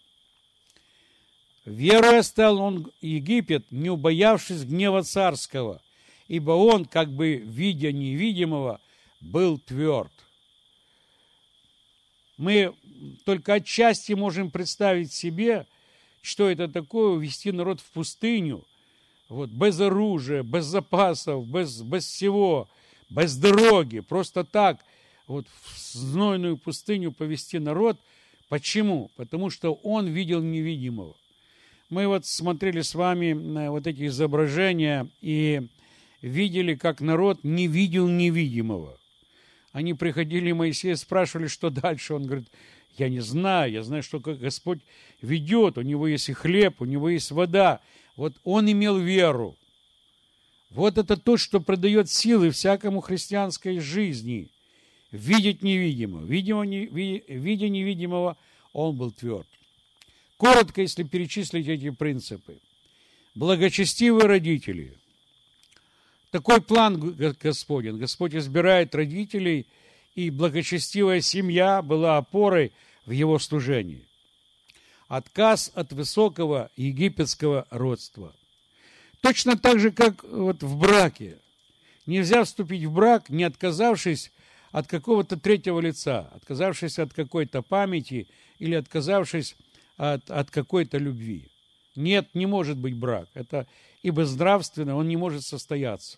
Speaker 1: Верой оставил он Египет, не убоявшись гнева царского, ибо он, как бы видя невидимого, был тверд. Мы только отчасти можем представить себе, что это такое, увести народ в пустыню, вот, без оружия, без запасов, без, без всего, без дороги, просто так, вот, в знойную пустыню повести народ. Почему? Потому что он видел невидимого. Мы вот смотрели с вами вот эти изображения и видели, как народ не видел невидимого. Они приходили к Моисею, спрашивали, что дальше. Он говорит, я не знаю, я знаю, что Господь ведет, у него есть и хлеб, у него есть вода. Вот он имел веру. Вот это то, что придает силы всякому христианской жизни. Видеть невидимого. Видя невидимого, он был тверд. Коротко, если перечислить эти принципы. Благочестивые родители. Такой план Господень. Господь избирает родителей, и благочестивая семья была опорой в его служении. Отказ от высокого египетского родства. Точно так же, как вот в браке. Нельзя вступить в брак, не отказавшись от какого-то третьего лица, отказавшись от какой-то памяти или отказавшись от, от какой-то любви. Нет, не может быть брак. Это ибо нравственно он не может состояться.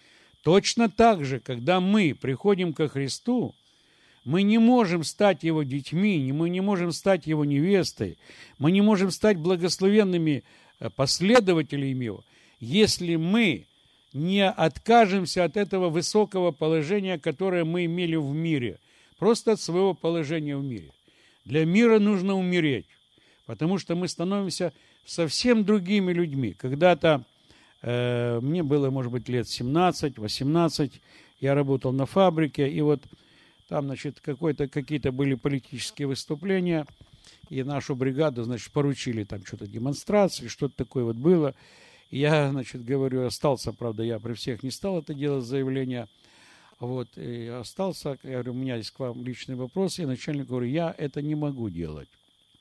Speaker 1: Точно так же, когда мы приходим ко Христу, мы не можем стать Его детьми, мы не можем стать Его невестой, мы не можем стать благословенными последователями Его, если мы не откажемся от этого высокого положения, которое мы имели в мире, просто от своего положения в мире. Для мира нужно умереть, потому что мы становимся совсем другими людьми. Когда-то э, мне было, может быть, лет семнадцать-восемнадцать, я работал на фабрике, и вот там, значит, какой-то, какие-то были политические выступления, и нашу бригаду, значит, поручили там что-то демонстрации, что-то такое вот было. И я, значит, говорю, остался, правда, я при всех не стал это делать, заявление, вот, и остался, я говорю, у меня есть к вам личный вопрос, и начальник говорю, я это не могу делать.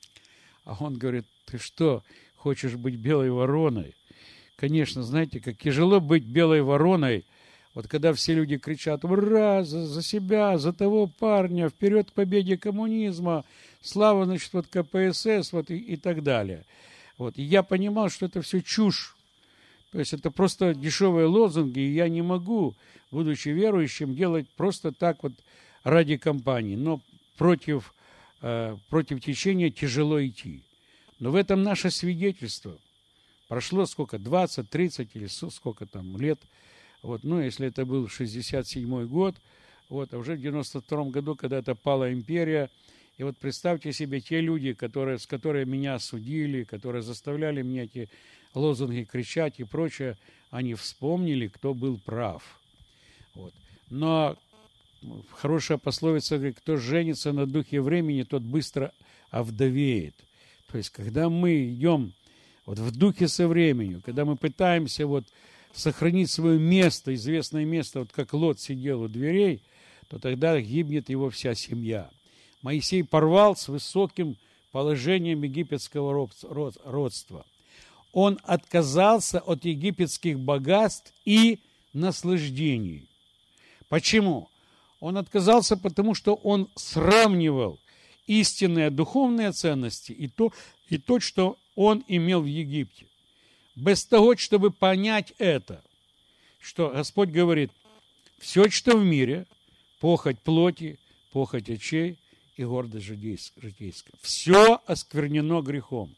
Speaker 1: А он говорит, ты что, хочешь быть белой вороной? Конечно, знаете, как тяжело быть белой вороной, вот когда все люди кричат, ура, за, за себя, за того парня, вперед к победе коммунизма, слава, значит, вот ка пэ эс эс, вот и, и так далее. Вот, и я понимал, что это все чушь. То есть это просто дешевые лозунги, и я не могу, будучи верующим, делать просто так вот ради компании. Но против, э, против течения тяжело идти. Но в этом наше свидетельство. Прошло сколько, двадцать, тридцать или сколько там лет. Вот, ну, если это был шестьдесят седьмой год, вот, а уже в девяносто втором году, когда это пала империя, и вот представьте себе те люди, которые, с которыми меня осудили, которые заставляли меня эти лозунги кричать и прочее, они вспомнили, кто был прав. Вот. Но хорошая пословица говорит, кто женится на духе времени, тот быстро овдовеет. То есть, когда мы идем вот в духе со временем, когда мы пытаемся вот сохранить свое место, известное место, вот как Лот сидел у дверей, то тогда гибнет его вся семья. Моисей порвал с высоким положением египетского родства. Он отказался от египетских богатств и наслаждений. Почему? Он отказался, потому что он сравнивал истинные духовные ценности и то, и то, что он имел в Египте. Без того, чтобы понять это, что Господь говорит, все, что в мире, похоть плоти, похоть очей и гордость житейская, все осквернено грехом.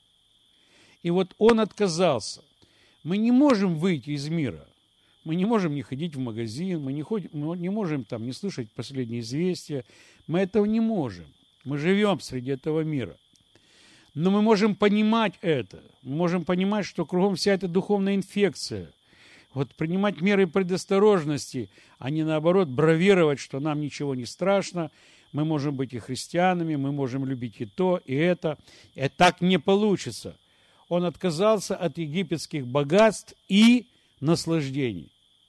Speaker 1: И вот он отказался. Мы не можем выйти из мира. Мы не можем не ходить в магазин, мы не, ходим, мы не можем там не слышать последние известия. Мы этого не можем. Мы живем среди этого мира. Но мы можем понимать это. Мы можем понимать, что кругом вся эта духовная инфекция. Вот принимать меры предосторожности, а не наоборот бравировать, что нам ничего не страшно. Мы можем быть и христианами, мы можем любить и то, и это. И так не получится. Он отказался от египетских богатств и наслаждений.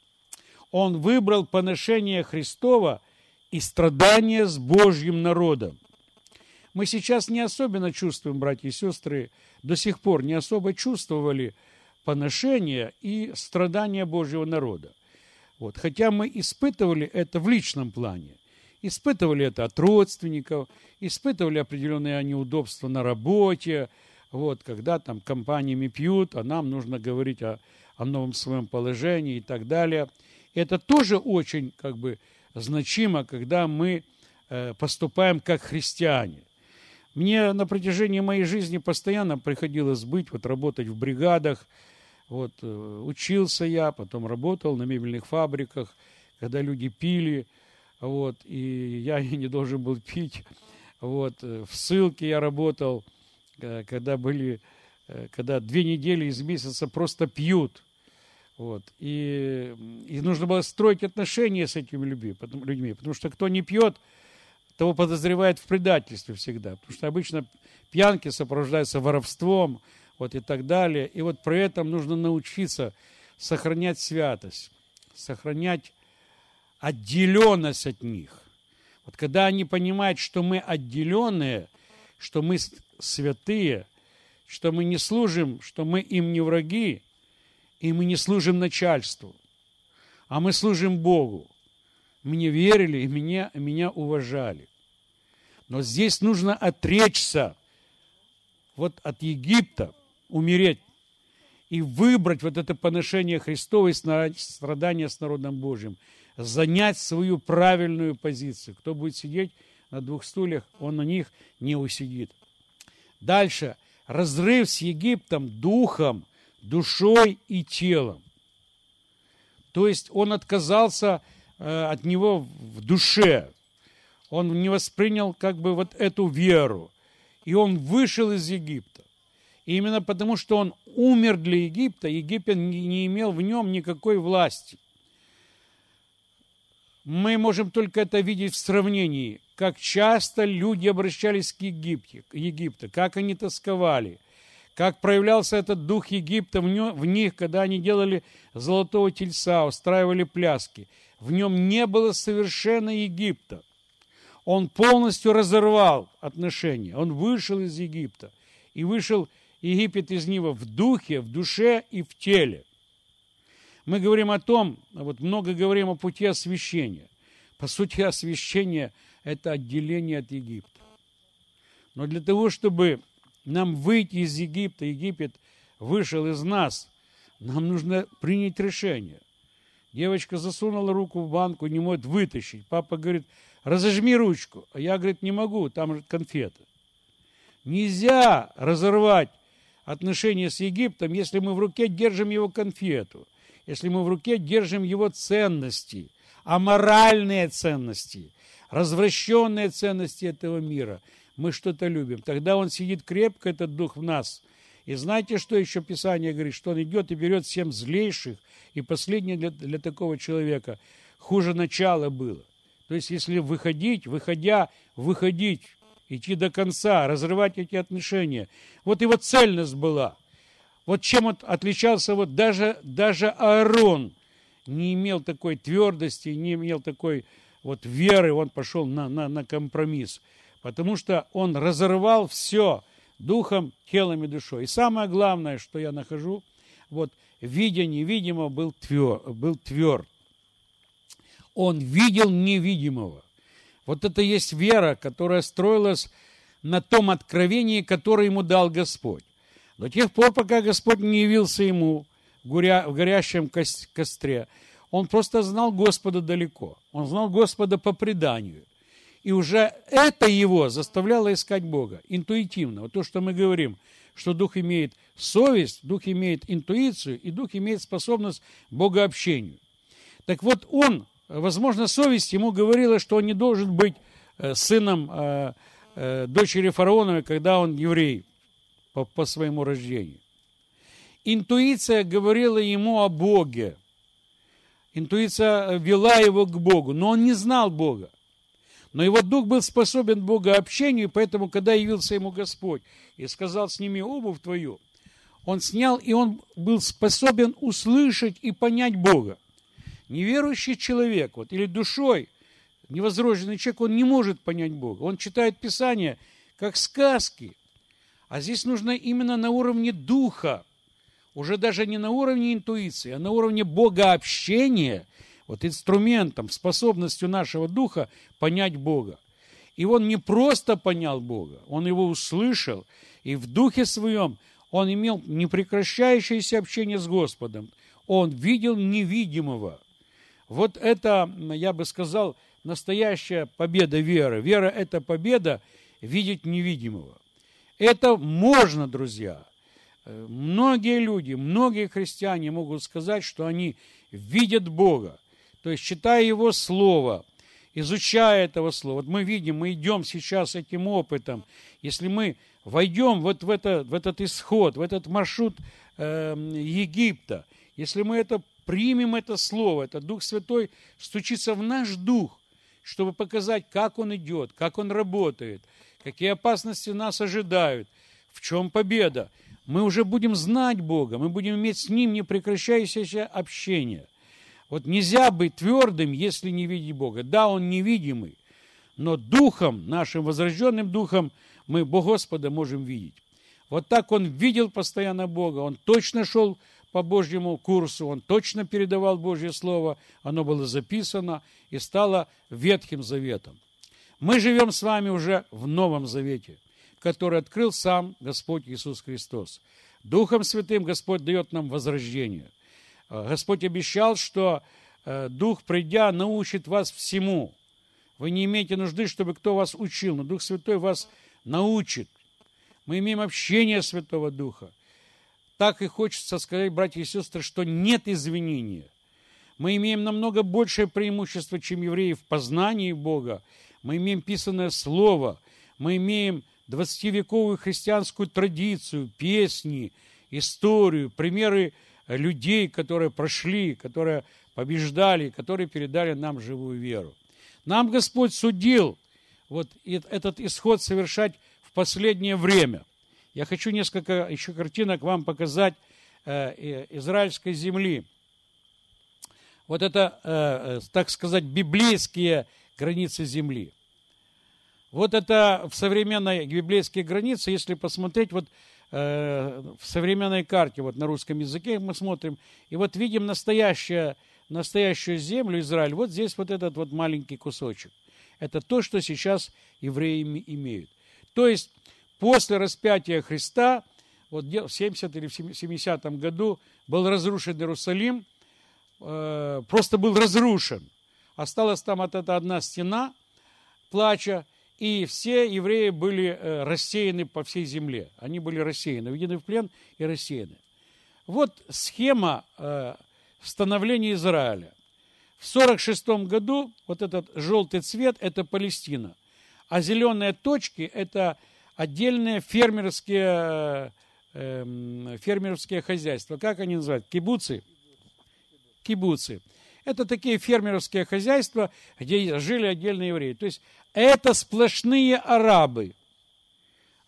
Speaker 1: Он выбрал поношение Христова и страдания с Божьим народом. Мы сейчас не особенно чувствуем, братья и сестры, до сих пор не особо чувствовали поношение и страдания Божьего народа. Вот. Хотя мы испытывали это в личном плане. Испытывали это от родственников, испытывали определенные неудобства на работе, вот, когда там компаниями пьют, а нам нужно говорить о, о новом своем положении и так далее. Это тоже очень как бы значимо, когда мы э, поступаем как христиане. Мне на протяжении моей жизни постоянно приходилось быть, вот работать в бригадах. Вот, э, учился я, потом работал на мебельных фабриках, когда люди пили, вот, и я не должен был пить. Вот, в ссылке я работал, когда были, когда две недели из месяца просто пьют. Вот. И, и нужно было строить отношения с этими людьми, потому, людьми, потому что кто не пьет, того подозревает в предательстве всегда. Потому что обычно пьянки сопровождаются воровством, вот, и так далее. И вот при этом нужно научиться сохранять святость, сохранять отделенность от них. Вот когда они понимают, что мы отделенные, что мы святые, что мы не служим, что мы им не враги, и мы не служим начальству, а мы служим Богу. Мне верили и меня, меня уважали. Но здесь нужно отречься вот от Египта, умереть и выбрать вот это поношение Христова и страдания с народом Божьим, занять свою правильную позицию. Кто будет сидеть на двух стульях, он на них не усидит. Дальше. Разрыв с Египтом духом, душой и телом. То есть он отказался э, от него в душе. Он не воспринял как бы вот эту веру. И он вышел из Египта. И именно потому, что он умер для Египта, Египет не имел в нем никакой власти. Мы можем только это видеть в сравнении, как часто люди обращались к Египте, к Египту, как они тосковали, как проявлялся этот дух Египта в них, когда они делали золотого тельца, устраивали пляски. В нем не было совершенно Египта. Он полностью разорвал отношения. Он вышел из Египта. И вышел Египет из него в духе, в душе и в теле. Мы говорим о том, вот много говорим о пути освящения. По сути, освящение – это отделение от Египта. Но для того, чтобы нам выйти из Египта, Египет вышел из нас, нам нужно принять решение. Девочка засунула руку в банку, не может вытащить. Папа говорит, разожми ручку. А я, говорит, не могу, там же конфеты. Нельзя разорвать отношения с Египтом, если мы в руке держим его конфету, если мы в руке держим его ценности, аморальные ценности, развращенные ценности этого мира. Мы что-то любим. Тогда он сидит крепко, этот дух в нас. И знаете, что еще Писание говорит? Что он идет и берет семь злейших, и последнее для, для такого человека хуже начала было. То есть, если выходить, выходя, выходить, идти до конца, разрывать эти отношения. Вот его цельность была. Вот чем вот отличался вот даже, даже Аарон, не имел такой твердости, не имел такой вот веры, он пошел на, на, на компромисс. Потому что он разорвал все духом, телом и душой. И самое главное, что я нахожу, вот, видя невидимого, был тверд, был тверд. Он видел невидимого. Вот это есть вера, которая строилась на том откровении, которое ему дал Господь. До тех пор, пока Господь не явился ему в, горя, в горящем костре, он просто знал Господа далеко. Он знал Господа по преданию. И уже это его заставляло искать Бога интуитивно. Вот то, что мы говорим, что Дух имеет совесть, Дух имеет интуицию, и Дух имеет способность к богообщению. Так вот он, возможно, совесть ему говорила, что он не должен быть сыном э, э, дочери фараоновой, когда он еврей по, по своему рождению. Интуиция говорила ему о Боге. Интуиция вела его к Богу, но он не знал Бога. Но его дух был способен к богообщению, поэтому, когда явился ему Господь и сказал: «Сними обувь твою», он снял, и он был способен услышать и понять Бога. Неверующий человек, вот, или душой, невозрожденный человек, он не может понять Бога. Он читает Писание как сказки. А здесь нужно именно на уровне духа, уже даже не на уровне интуиции, а на уровне богообщения, вот инструментом, способностью нашего духа понять Бога. И он не просто понял Бога, он его услышал, и в духе своем он имел непрекращающееся общение с Господом. Он видел невидимого. Вот это, я бы сказал, настоящая победа веры. Вера – это победа видеть невидимого. Это можно, друзья. Многие люди, многие христиане могут сказать, что они видят Бога. То есть, читая Его Слово, изучая этого Слова. Вот мы видим, мы идем сейчас этим опытом. Если мы войдем вот в, это, в этот исход, в этот маршрут э, Египта, если мы это примем, это Слово, это Дух Святой стучится в наш дух, чтобы показать, как Он идет, как Он работает, какие опасности нас ожидают, в чем победа. Мы уже будем знать Бога, мы будем иметь с Ним непрекращающееся общение. Вот нельзя быть твердым, если не видеть Бога. Да, Он невидимый, но духом, нашим возрожденным духом, мы Господа можем видеть. Вот так он видел постоянно Бога, он точно шел по Божьему курсу, он точно передавал Божье Слово, оно было записано и стало Ветхим Заветом. Мы живем с вами уже в Новом Завете, который открыл сам Господь Иисус Христос. Духом Святым Господь дает нам возрождение. Господь обещал, что Дух, придя, научит вас всему. Вы не имеете нужды, чтобы кто вас учил, но Дух Святой вас научит. Мы имеем общение Святого Духа. Так и хочется сказать, братья и сестры, что нет извинения. Мы имеем намного большее преимущество, чем евреи в познании Бога. Мы имеем писанное Слово, мы имеем двадцативековую христианскую традицию, песни, историю, примеры людей, которые прошли, которые побеждали, которые передали нам живую веру. Нам Господь судил вот этот исход совершать в последнее время. Я хочу несколько еще картинок вам показать э, израильской земли. Вот это, э, так сказать, библейские границы земли. Вот это в современной библейские границы, если посмотреть, вот э, в современной карте, вот на русском языке мы смотрим, и вот видим настоящую, настоящую землю Израиль. Вот здесь вот этот вот маленький кусочек. Это то, что сейчас евреи имеют. То есть после распятия Христа, вот в семидесятом или в семидесятом году был разрушен Иерусалим, э, просто был разрушен. Осталась там вот эта одна стена плача, и все евреи были э, рассеяны по всей земле. Они были рассеяны, введены в плен и рассеяны. Вот схема э, становления Израиля. В сорок шестом году вот этот желтый цвет – это Палестина, а зеленые точки – это отдельные фермерские, э, фермерские хозяйства. Как они называют? Кибуцы? Кибуцы. Это такие фермерские хозяйства, где жили отдельные евреи. То есть это сплошные арабы.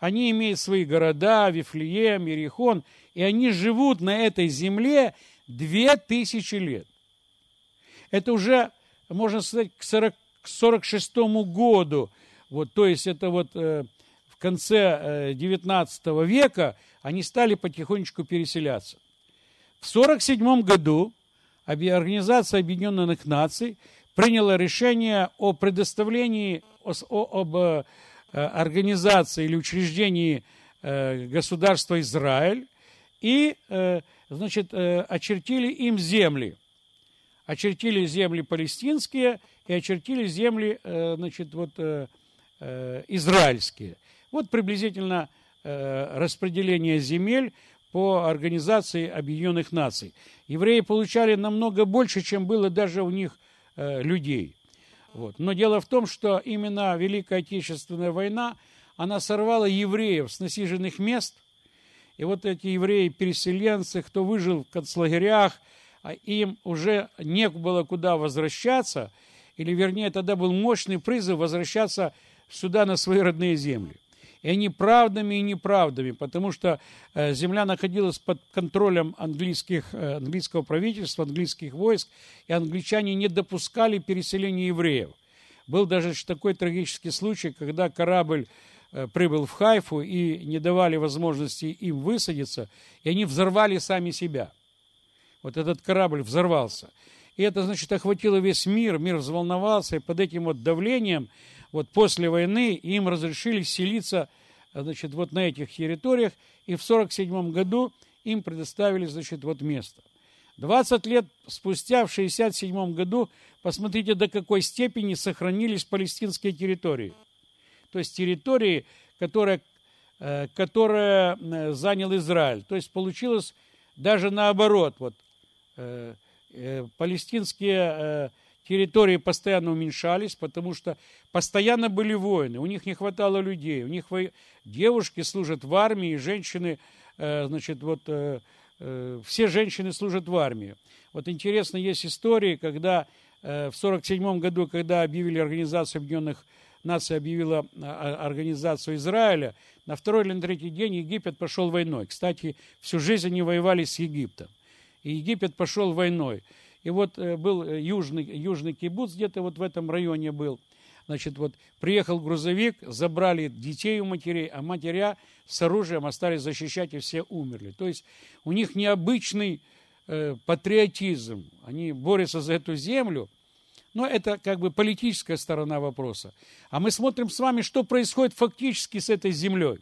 Speaker 1: они имеют свои города, Вифлеем, Иерихон, и они живут на этой земле две тысячи лет. Это уже, можно сказать, к сорок шестому году, вот, то есть это вот э, в конце э, девятнадцатого века они стали потихонечку переселяться. В сорок седьмом году Организация Объединенных Наций приняла решение о предоставлении, о, об э, организации или учреждении э, государства Израиль и, э, значит, э, очертили им земли. Очертили земли палестинские и очертили земли, э, значит, вот, э, э, израильские. Вот приблизительно э, распределение земель по Организации Объединенных Наций. Евреи получали намного больше, чем было даже у них э, людей. Вот. Но дело в том, что именно Великая Отечественная война, она сорвала евреев с насиженных мест. И вот эти евреи-переселенцы, кто выжил в концлагерях, им уже не было куда возвращаться, или вернее тогда был мощный призыв возвращаться сюда на свои родные земли. И они правдами и неправдами, потому что э, земля находилась под контролем английских, э, английского правительства, английских войск, и англичане не допускали переселения евреев. Был даже такой трагический случай, когда корабль э, прибыл в Хайфу и не давали возможности им высадиться, и они взорвали сами себя. Вот этот корабль взорвался. И это, значит, охватило весь мир, мир взволновался, и под этим вот давлением вот после войны им разрешили селиться, значит, вот на этих территориях, и в сорок седьмом году им предоставили, значит, вот место. двадцать лет спустя, в шестьдесят седьмом году, посмотрите, до какой степени сохранились палестинские территории. То есть территории, которые, которые занял Израиль. То есть получилось даже наоборот. Вот, э, э, палестинские э, территории постоянно уменьшались, потому что постоянно были войны, у них не хватало людей, у них во... девушки служат в армии, женщины, э, значит, вот э, э, все женщины служат в армии. Вот интересно, есть истории, когда э, в сорок седьмом году, когда объявили Организацию Объединенных Наций, объявила Организацию Израиля, на второй или на третий день Египет пошел войной. Кстати, всю жизнь они воевали с Египтом. И Египет пошел войной. И вот был южный, южный кибуц, где-то вот в этом районе был. Значит, вот приехал грузовик, забрали детей у матерей, а матеря с оружием остались защищать, и все умерли. То есть у них необычный э, патриотизм. Они борются за эту землю. Но это как бы политическая сторона вопроса. А мы смотрим с вами, что происходит фактически с этой землей.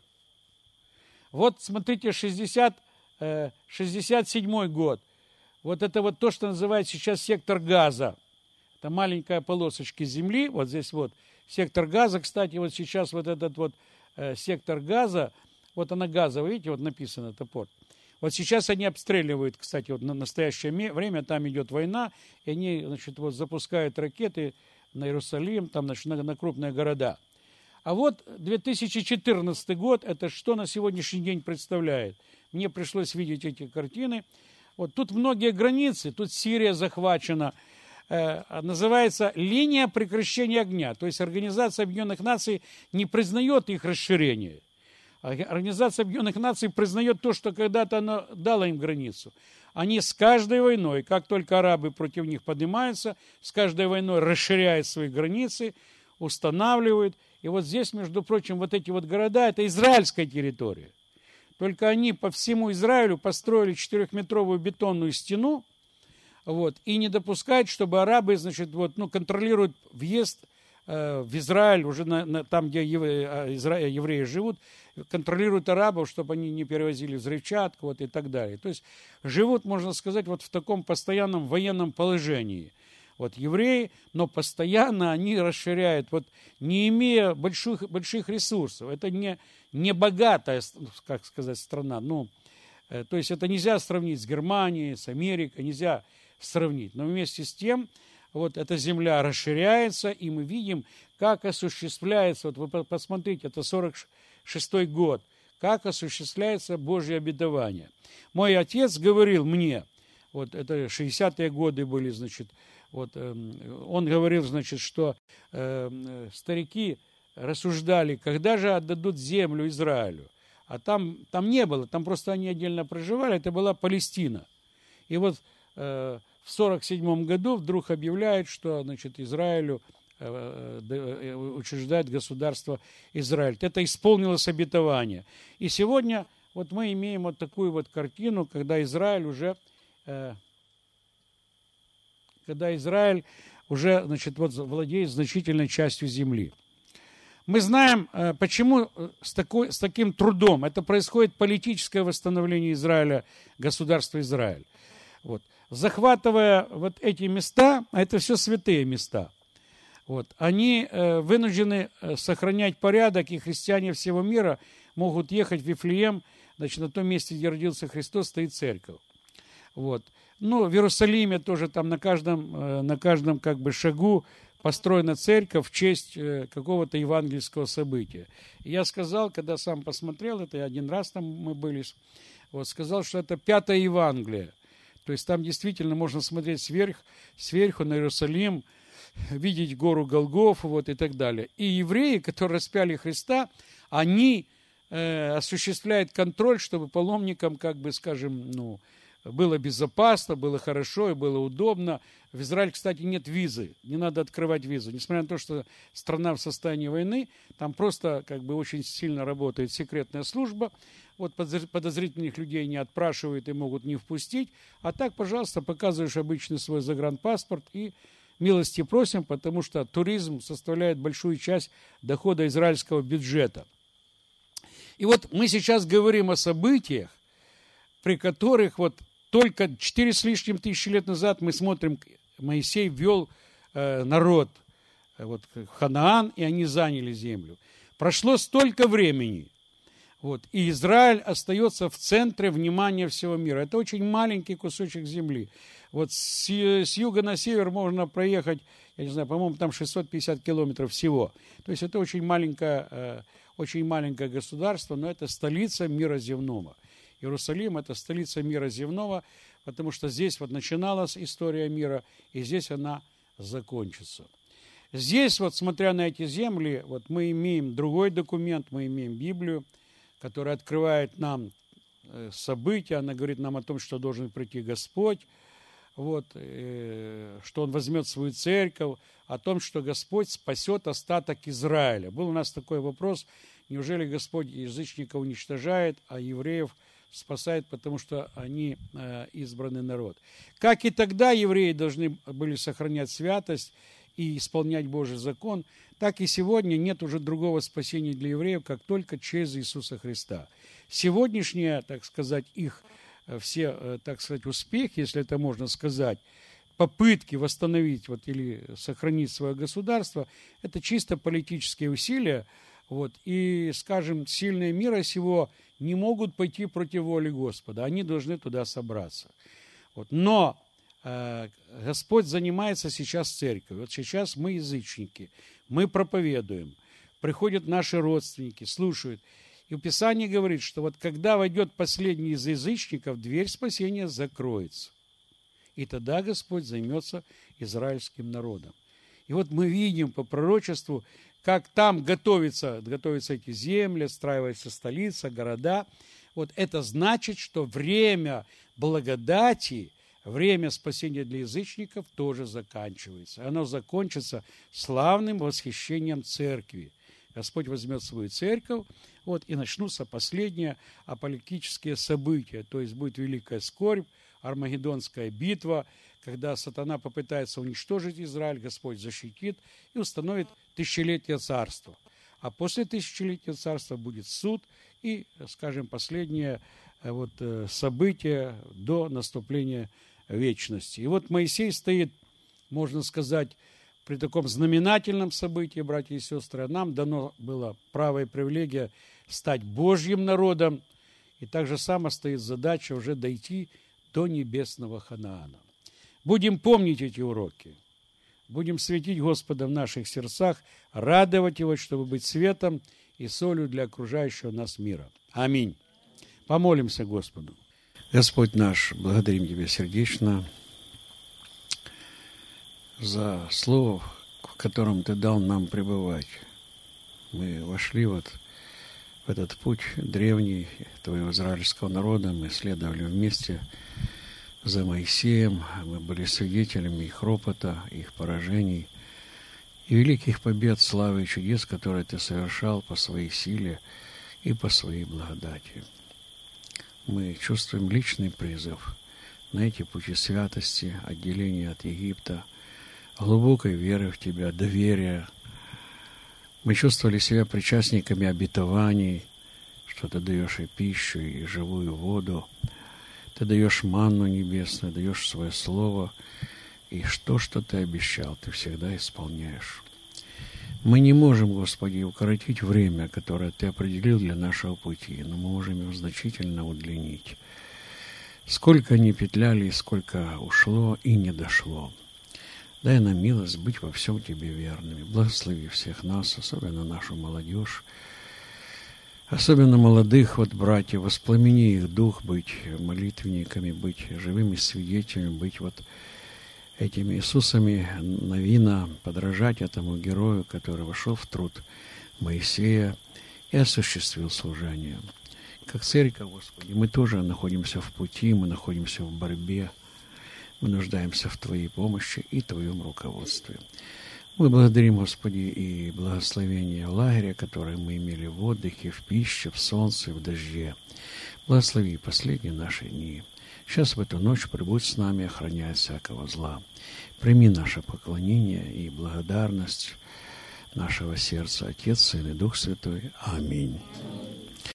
Speaker 1: Вот смотрите, шестьдесят, шестьдесят седьмой год. Вот это вот то, что называется сейчас сектор Газа. Это маленькая полосочка земли. Вот здесь вот сектор Газа. Кстати, вот сейчас вот этот вот э, сектор Газа, вот она Газа, видите, вот написано, это порт. Вот сейчас они обстреливают, кстати, вот на настоящее время, там идет война, и они, значит, вот запускают ракеты на Иерусалим, там, значит, на, на крупные города. А вот две тысячи четырнадцатый год, это что на сегодняшний день представляет? Мне пришлось видеть эти картины. Вот тут многие границы, тут Сирия захвачена, э, называется линия прекращения огня. То есть Организация Объединенных Наций не признает их расширение. Организация Объединенных Наций признает то, что когда-то она дала им границу. Они с каждой войной, как только арабы против них поднимаются, с каждой войной расширяют свои границы, устанавливают. И вот здесь, между прочим, вот эти вот города, это израильская территория. Только они по всему Израилю построили четырехметровую бетонную стену, вот, и не допускают, чтобы арабы, значит, вот, ну, контролируют въезд э, в Израиль, уже на, на, там, где евреи, изра... евреи живут, контролируют арабов, чтобы они не перевозили взрывчатку, вот, и так далее. То есть живут, можно сказать, вот в таком постоянном военном положении. Вот евреи, но постоянно они расширяют, вот, не имея больших, больших ресурсов. Это не, не богатая, как сказать, страна. Ну, э, то есть это нельзя сравнить с Германией, с Америкой, нельзя сравнить. Но вместе с тем, вот эта земля расширяется, и мы видим, как осуществляется, вот вы посмотрите, это сорок шестой год, как осуществляется Божье обетование. Мой отец говорил мне, вот это шестидесятые годы были, значит, вот, э, он говорил, значит, что э, старики рассуждали, когда же отдадут землю Израилю. А там, там не было, там просто они отдельно проживали, это была Палестина. И вот э, в сорок седьмом году вдруг объявляют, что, значит, Израилю э, э, учреждает государство Израиль. Это исполнилось обетование. И сегодня вот мы имеем вот такую вот картину, когда Израиль уже, э, когда Израиль уже, значит, вот владеет значительной частью земли. Мы знаем, почему с, такой, с таким трудом. Это происходит политическое восстановление Израиля, государства Израиль. Вот. Захватывая вот эти места, а это все святые места, вот, они э, вынуждены сохранять порядок, и христиане всего мира могут ехать в Вифлеем, значит, на том месте, где родился Христос, стоит церковь. Вот. Ну, в Иерусалиме тоже там на каждом, э, на каждом как бы шагу построена церковь в честь какого-то евангельского события. И я сказал, когда сам посмотрел это, один раз там мы были, вот, сказал, что это пятое Евангелие. То есть там действительно можно смотреть сверх, сверху на Иерусалим, видеть гору Голгофу, вот, и так далее. И евреи, которые распяли Христа, они э, осуществляют контроль, чтобы паломникам, как бы, скажем, ну, было безопасно, было хорошо и было удобно. В Израиле, кстати, нет визы, не надо открывать визу. Несмотря на то, что страна в состоянии войны, там просто как бы очень сильно работает секретная служба. Вот подозрительных людей не отпрашивают и могут не впустить. А так, пожалуйста, показываешь обычный свой загранпаспорт и милости просим, потому что туризм составляет большую часть дохода израильского бюджета. И вот мы сейчас говорим о событиях, при которых вот только четыре с лишним тысячи лет назад мы смотрим, Моисей ввел э, народ э, вот, в Ханаан, и они заняли землю. Прошло столько времени, вот, и Израиль остается в центре внимания всего мира. Это очень маленький кусочек земли. Вот с, с юга на север можно проехать, я не знаю, по-моему, там шестьсот пятьдесят километров всего. То есть это очень маленькое, э, очень маленькое государство, но это столица мира земного. Иерусалим – это столица мира земного, потому что здесь вот начиналась история мира, и здесь она закончится. Здесь, вот смотря на эти земли, вот мы имеем другой документ, мы имеем Библию, которая открывает нам события, она говорит нам о том, что должен прийти Господь, вот, что Он возьмет свою церковь, о том, что Господь спасет остаток Израиля. Был у нас такой вопрос, неужели Господь язычников уничтожает, а евреев спасает, потому что они э, избранный народ. Как и тогда евреи должны были сохранять святость и исполнять Божий закон, так и сегодня нет уже другого спасения для евреев, как только через Иисуса Христа. Сегодняшние, так сказать, их э, все, э, так сказать, успехи, если это можно сказать, попытки восстановить вот, или сохранить свое государство, это чисто политические усилия. Вот, и, скажем, сильные мира сего не могут пойти против воли Господа. Они должны туда собраться. Вот. Но э, Господь занимается сейчас церковью. Вот сейчас мы язычники, мы проповедуем. Приходят наши родственники, слушают. И в Писании говорит, что вот когда войдет последний из язычников, дверь спасения закроется. И тогда Господь займется израильским народом. И вот мы видим по пророчеству, как там готовятся, готовятся эти земли, отстраивается столица, города. Вот это значит, что время благодати, время спасения для язычников тоже заканчивается. Оно закончится славным восхищением церкви. Господь возьмет свою церковь, вот, и начнутся последние апокалиптические события. То есть будет великая скорбь, Армагеддонская битва, когда сатана попытается уничтожить Израиль, Господь защитит и установит тысячелетие царства. А после тысячелетия царства будет суд и, скажем, последнее вот, событие до наступления вечности. И вот Моисей стоит, можно сказать, при таком знаменательном событии, братья и сестры. Нам дано было право и привилегия стать Божьим народом, и так же само стоит задача уже дойти до небесного Ханаана. Будем помнить эти уроки. Будем светить Господа в наших сердцах, радовать Его, чтобы быть светом и солью для окружающего нас мира. Аминь. Помолимся Господу. Господь наш, благодарим Тебя сердечно за слово, в котором Ты дал нам пребывать. Мы вошли вот в этот путь древний твоего израильского народа, мы следовали вместе за Моисеем, мы были свидетелями их ропота, их поражений и великих побед, славы и чудес, которые ты совершал по своей силе и по своей благодати. Мы чувствуем личный призыв на эти пути святости, отделения от Египта, глубокой веры в Тебя, доверия. Мы чувствовали себя причастниками обетований, что Ты даешь и пищу, и живую воду. Ты даешь манну небесную, даешь свое слово, и что, что Ты обещал, Ты всегда исполняешь. Мы не можем, Господи, укоротить время, которое Ты определил для нашего пути, но мы можем его значительно удлинить. Сколько ни петляли, сколько ушло и не дошло. Дай нам милость быть во всем Тебе верными. Благослови всех нас, особенно нашу молодежь, особенно молодых вот братьев, воспламени их дух, быть молитвенниками, быть живыми свидетелями, быть вот этими Иисусами Навина, подражать этому герою, который вошел в труд Моисея и осуществил служение. Как церковь, Господи, мы тоже находимся в пути, мы находимся в борьбе, мы нуждаемся в Твоей помощи и Твоем руководстве. Мы благодарим, Господи, и благословение лагеря, которое мы имели в отдыхе, в пище, в солнце, в дожде. Благослови последние наши дни. Сейчас в эту ночь прибудь с нами, охраняя всякого зла. Прими наше поклонение и благодарность нашего сердца, Отец, Сын и Дух Святой. Аминь.